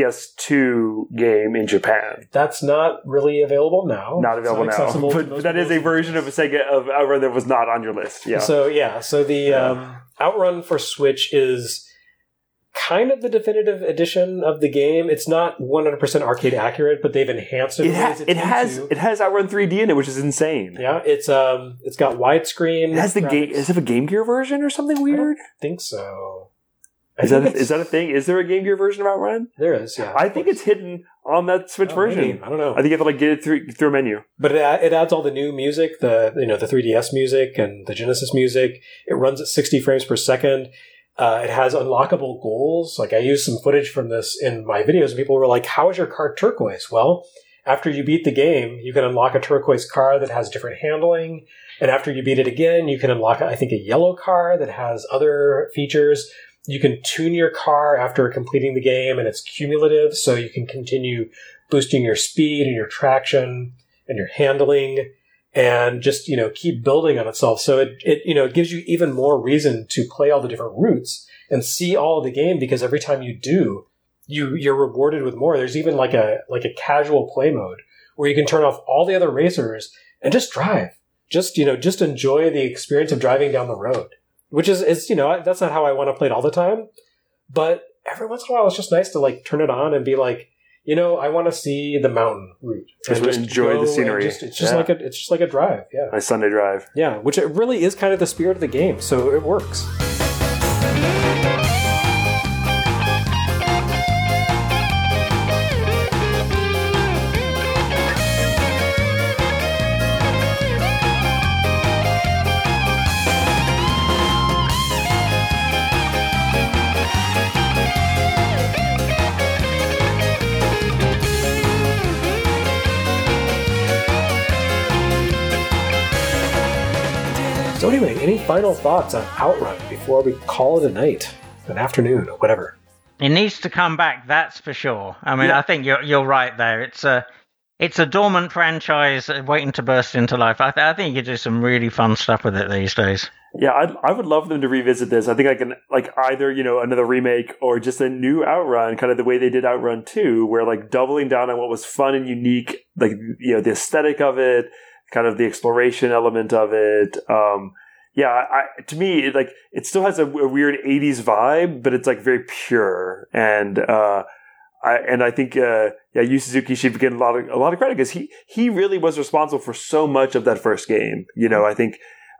PS2 game in Japan. That's not really available now. Not available now. But that is a version of a Sega of Outrun that was not on your list. Yeah. So the Outrun for Switch is kind of the definitive edition of the game. It's not 100% arcade accurate, but they've enhanced it. It has Outrun 3D in it, which is insane. Yeah, it's got widescreen. It has the game. Is it a Game Gear version or something weird? I don't think so. Is that a thing? Is there a Game Gear version of Outrun? There is. Yeah. I think it's hidden on that Switch version. Maybe. I don't know. I think you have to get it through a menu. But it adds all the new music, the 3DS music and the Genesis music. It runs at 60 frames per second. It has unlockable goals. I used some footage from this in my videos, and people were like, how is your car turquoise? Well, after you beat the game, you can unlock a turquoise car that has different handling. And after you beat it again, you can unlock, I think, a yellow car that has other features. You can tune your car after completing the game, and it's cumulative, so you can continue boosting your speed and your traction and your handling. And just, keep building on itself. So it gives you even more reason to play all the different routes and see all of the game, because every time you do, you're rewarded with more. There's even like a casual play mode where you can turn off all the other racers and just drive. Just enjoy the experience of driving down the road, which is that's not how I want to play it all the time. But every once in a while, it's just nice to turn it on and be like, I want to see the mountain route. Just enjoy the scenery. It's just like a drive. Yeah. My Sunday drive. Yeah, which it really is kind of the spirit of the game, so it works. So anyway, any final thoughts on Outrun before we call it a night, an afternoon, or whatever? It needs to come back, that's for sure. I mean, I think you're right there. It's a dormant franchise waiting to burst into life. I think you could do some really fun stuff with it these days. Yeah, I would love them to revisit this. I think either another remake or just a new Outrun, kind of the way they did Outrun 2, where doubling down on what was fun and unique, the aesthetic of it, kind of the exploration element of it. To me, it still has a weird 80s vibe, but it's very pure. And I think Yu Suzuki should get a lot of credit because he really was responsible for so much of that first game. I think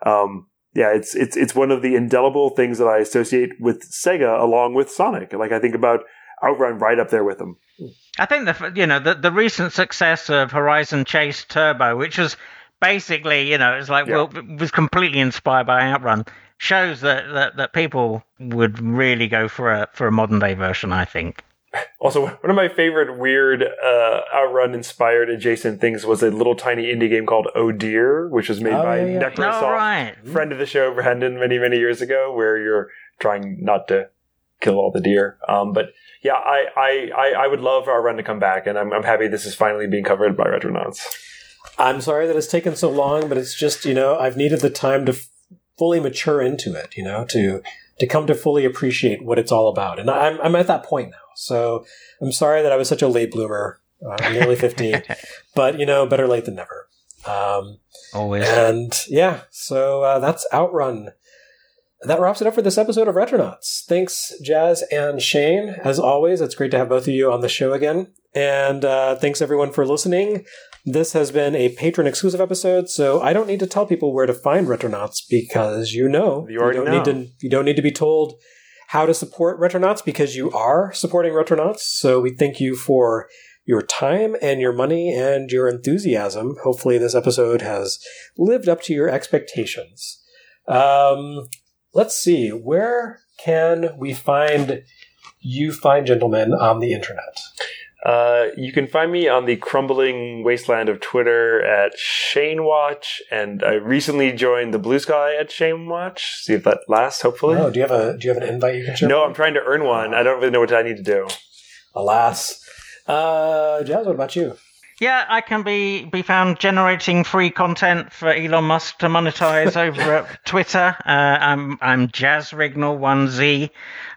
it's one of the indelible things that I associate with Sega along with Sonic. I think about Outrun right up there with them. I think the recent success of Horizon Chase Turbo, which was basically, it was completely inspired by Outrun, shows that people would really go for a modern day version, I think. Also, one of my favorite weird Outrun inspired adjacent things was a little tiny indie game called Oh Dear, which was made by Necrosoft, friend of the show, Brendan, many, many years ago, where you're trying not to kill all the deer. But yeah, I would love Outrun to come back, and I'm happy this is finally being covered by Retronauts. I'm sorry that it's taken so long, but it's just, I've needed the time to fully mature into it, to come to fully appreciate what it's all about. And I'm at that point now. So I'm sorry that I was such a late bloomer. I'm nearly 50, but, better late than never. Always. And so that's Outrun. That wraps it up for this episode of Retronauts. Thanks, Jazz and Shane. As always, it's great to have both of you on the show again. And thanks, everyone, for listening. This has been a patron-exclusive episode, so I don't need to tell people where to find Retronauts because you don't need to be told how to support Retronauts because you are supporting Retronauts. So we thank you for your time and your money and your enthusiasm. Hopefully this episode has lived up to your expectations. Let's see. Where can we find you fine gentlemen on the internet? You can find me on the crumbling wasteland of Twitter at ShaneWatch, and I recently joined the Blue Sky at ShaneWatch. See if that lasts, hopefully. Oh, do you have an invite you can share? No, I'm trying to earn one. I don't really know what I need to do. Alas. Jazz, what about you? Yeah, I can be found generating free content for Elon Musk to monetize over at Twitter. I'm JazzRignal1Z.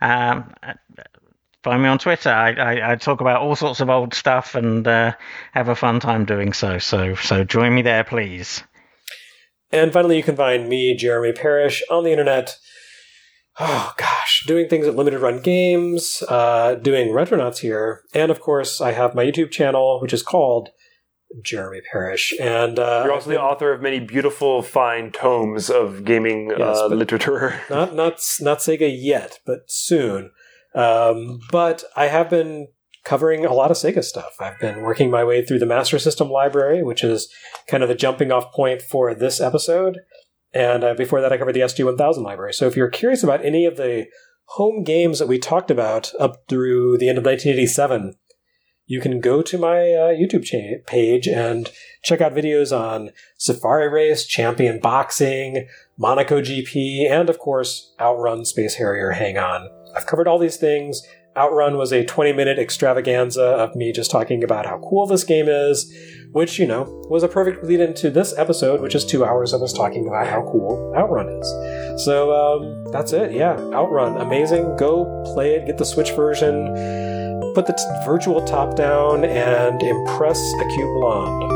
Find me on Twitter. I talk about all sorts of old stuff and have a fun time doing so. So join me there, please. And finally, you can find me, Jeremy Parrish, on the internet. Oh, gosh. Doing things at Limited Run Games, doing Retronauts here. And, of course, I have my YouTube channel, which is called Jeremy Parrish. And you're also the author of many beautiful, fine tomes of gaming literature. Not Sega yet, but soon. But I have been covering a lot of Sega stuff. I've been working my way through the Master System library, which is kind of the jumping off point for this episode. And before that, I covered the SG-1000 library. So if you're curious about any of the home games that we talked about up through the end of 1987, you can go to my YouTube page and check out videos on Safari Race, Champion Boxing, Monaco GP, and of course, Outrun, Space Harrier, Hang On. I've covered all these things. Outrun was a 20-minute extravaganza of me just talking about how cool this game is, which, was a perfect lead into this episode, which is 2 hours of us talking about how cool Outrun is. So, that's it. Yeah, Outrun. Amazing. Go play it. Get the Switch version. Put the virtual top down and impress a cute blonde.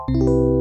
Ciao.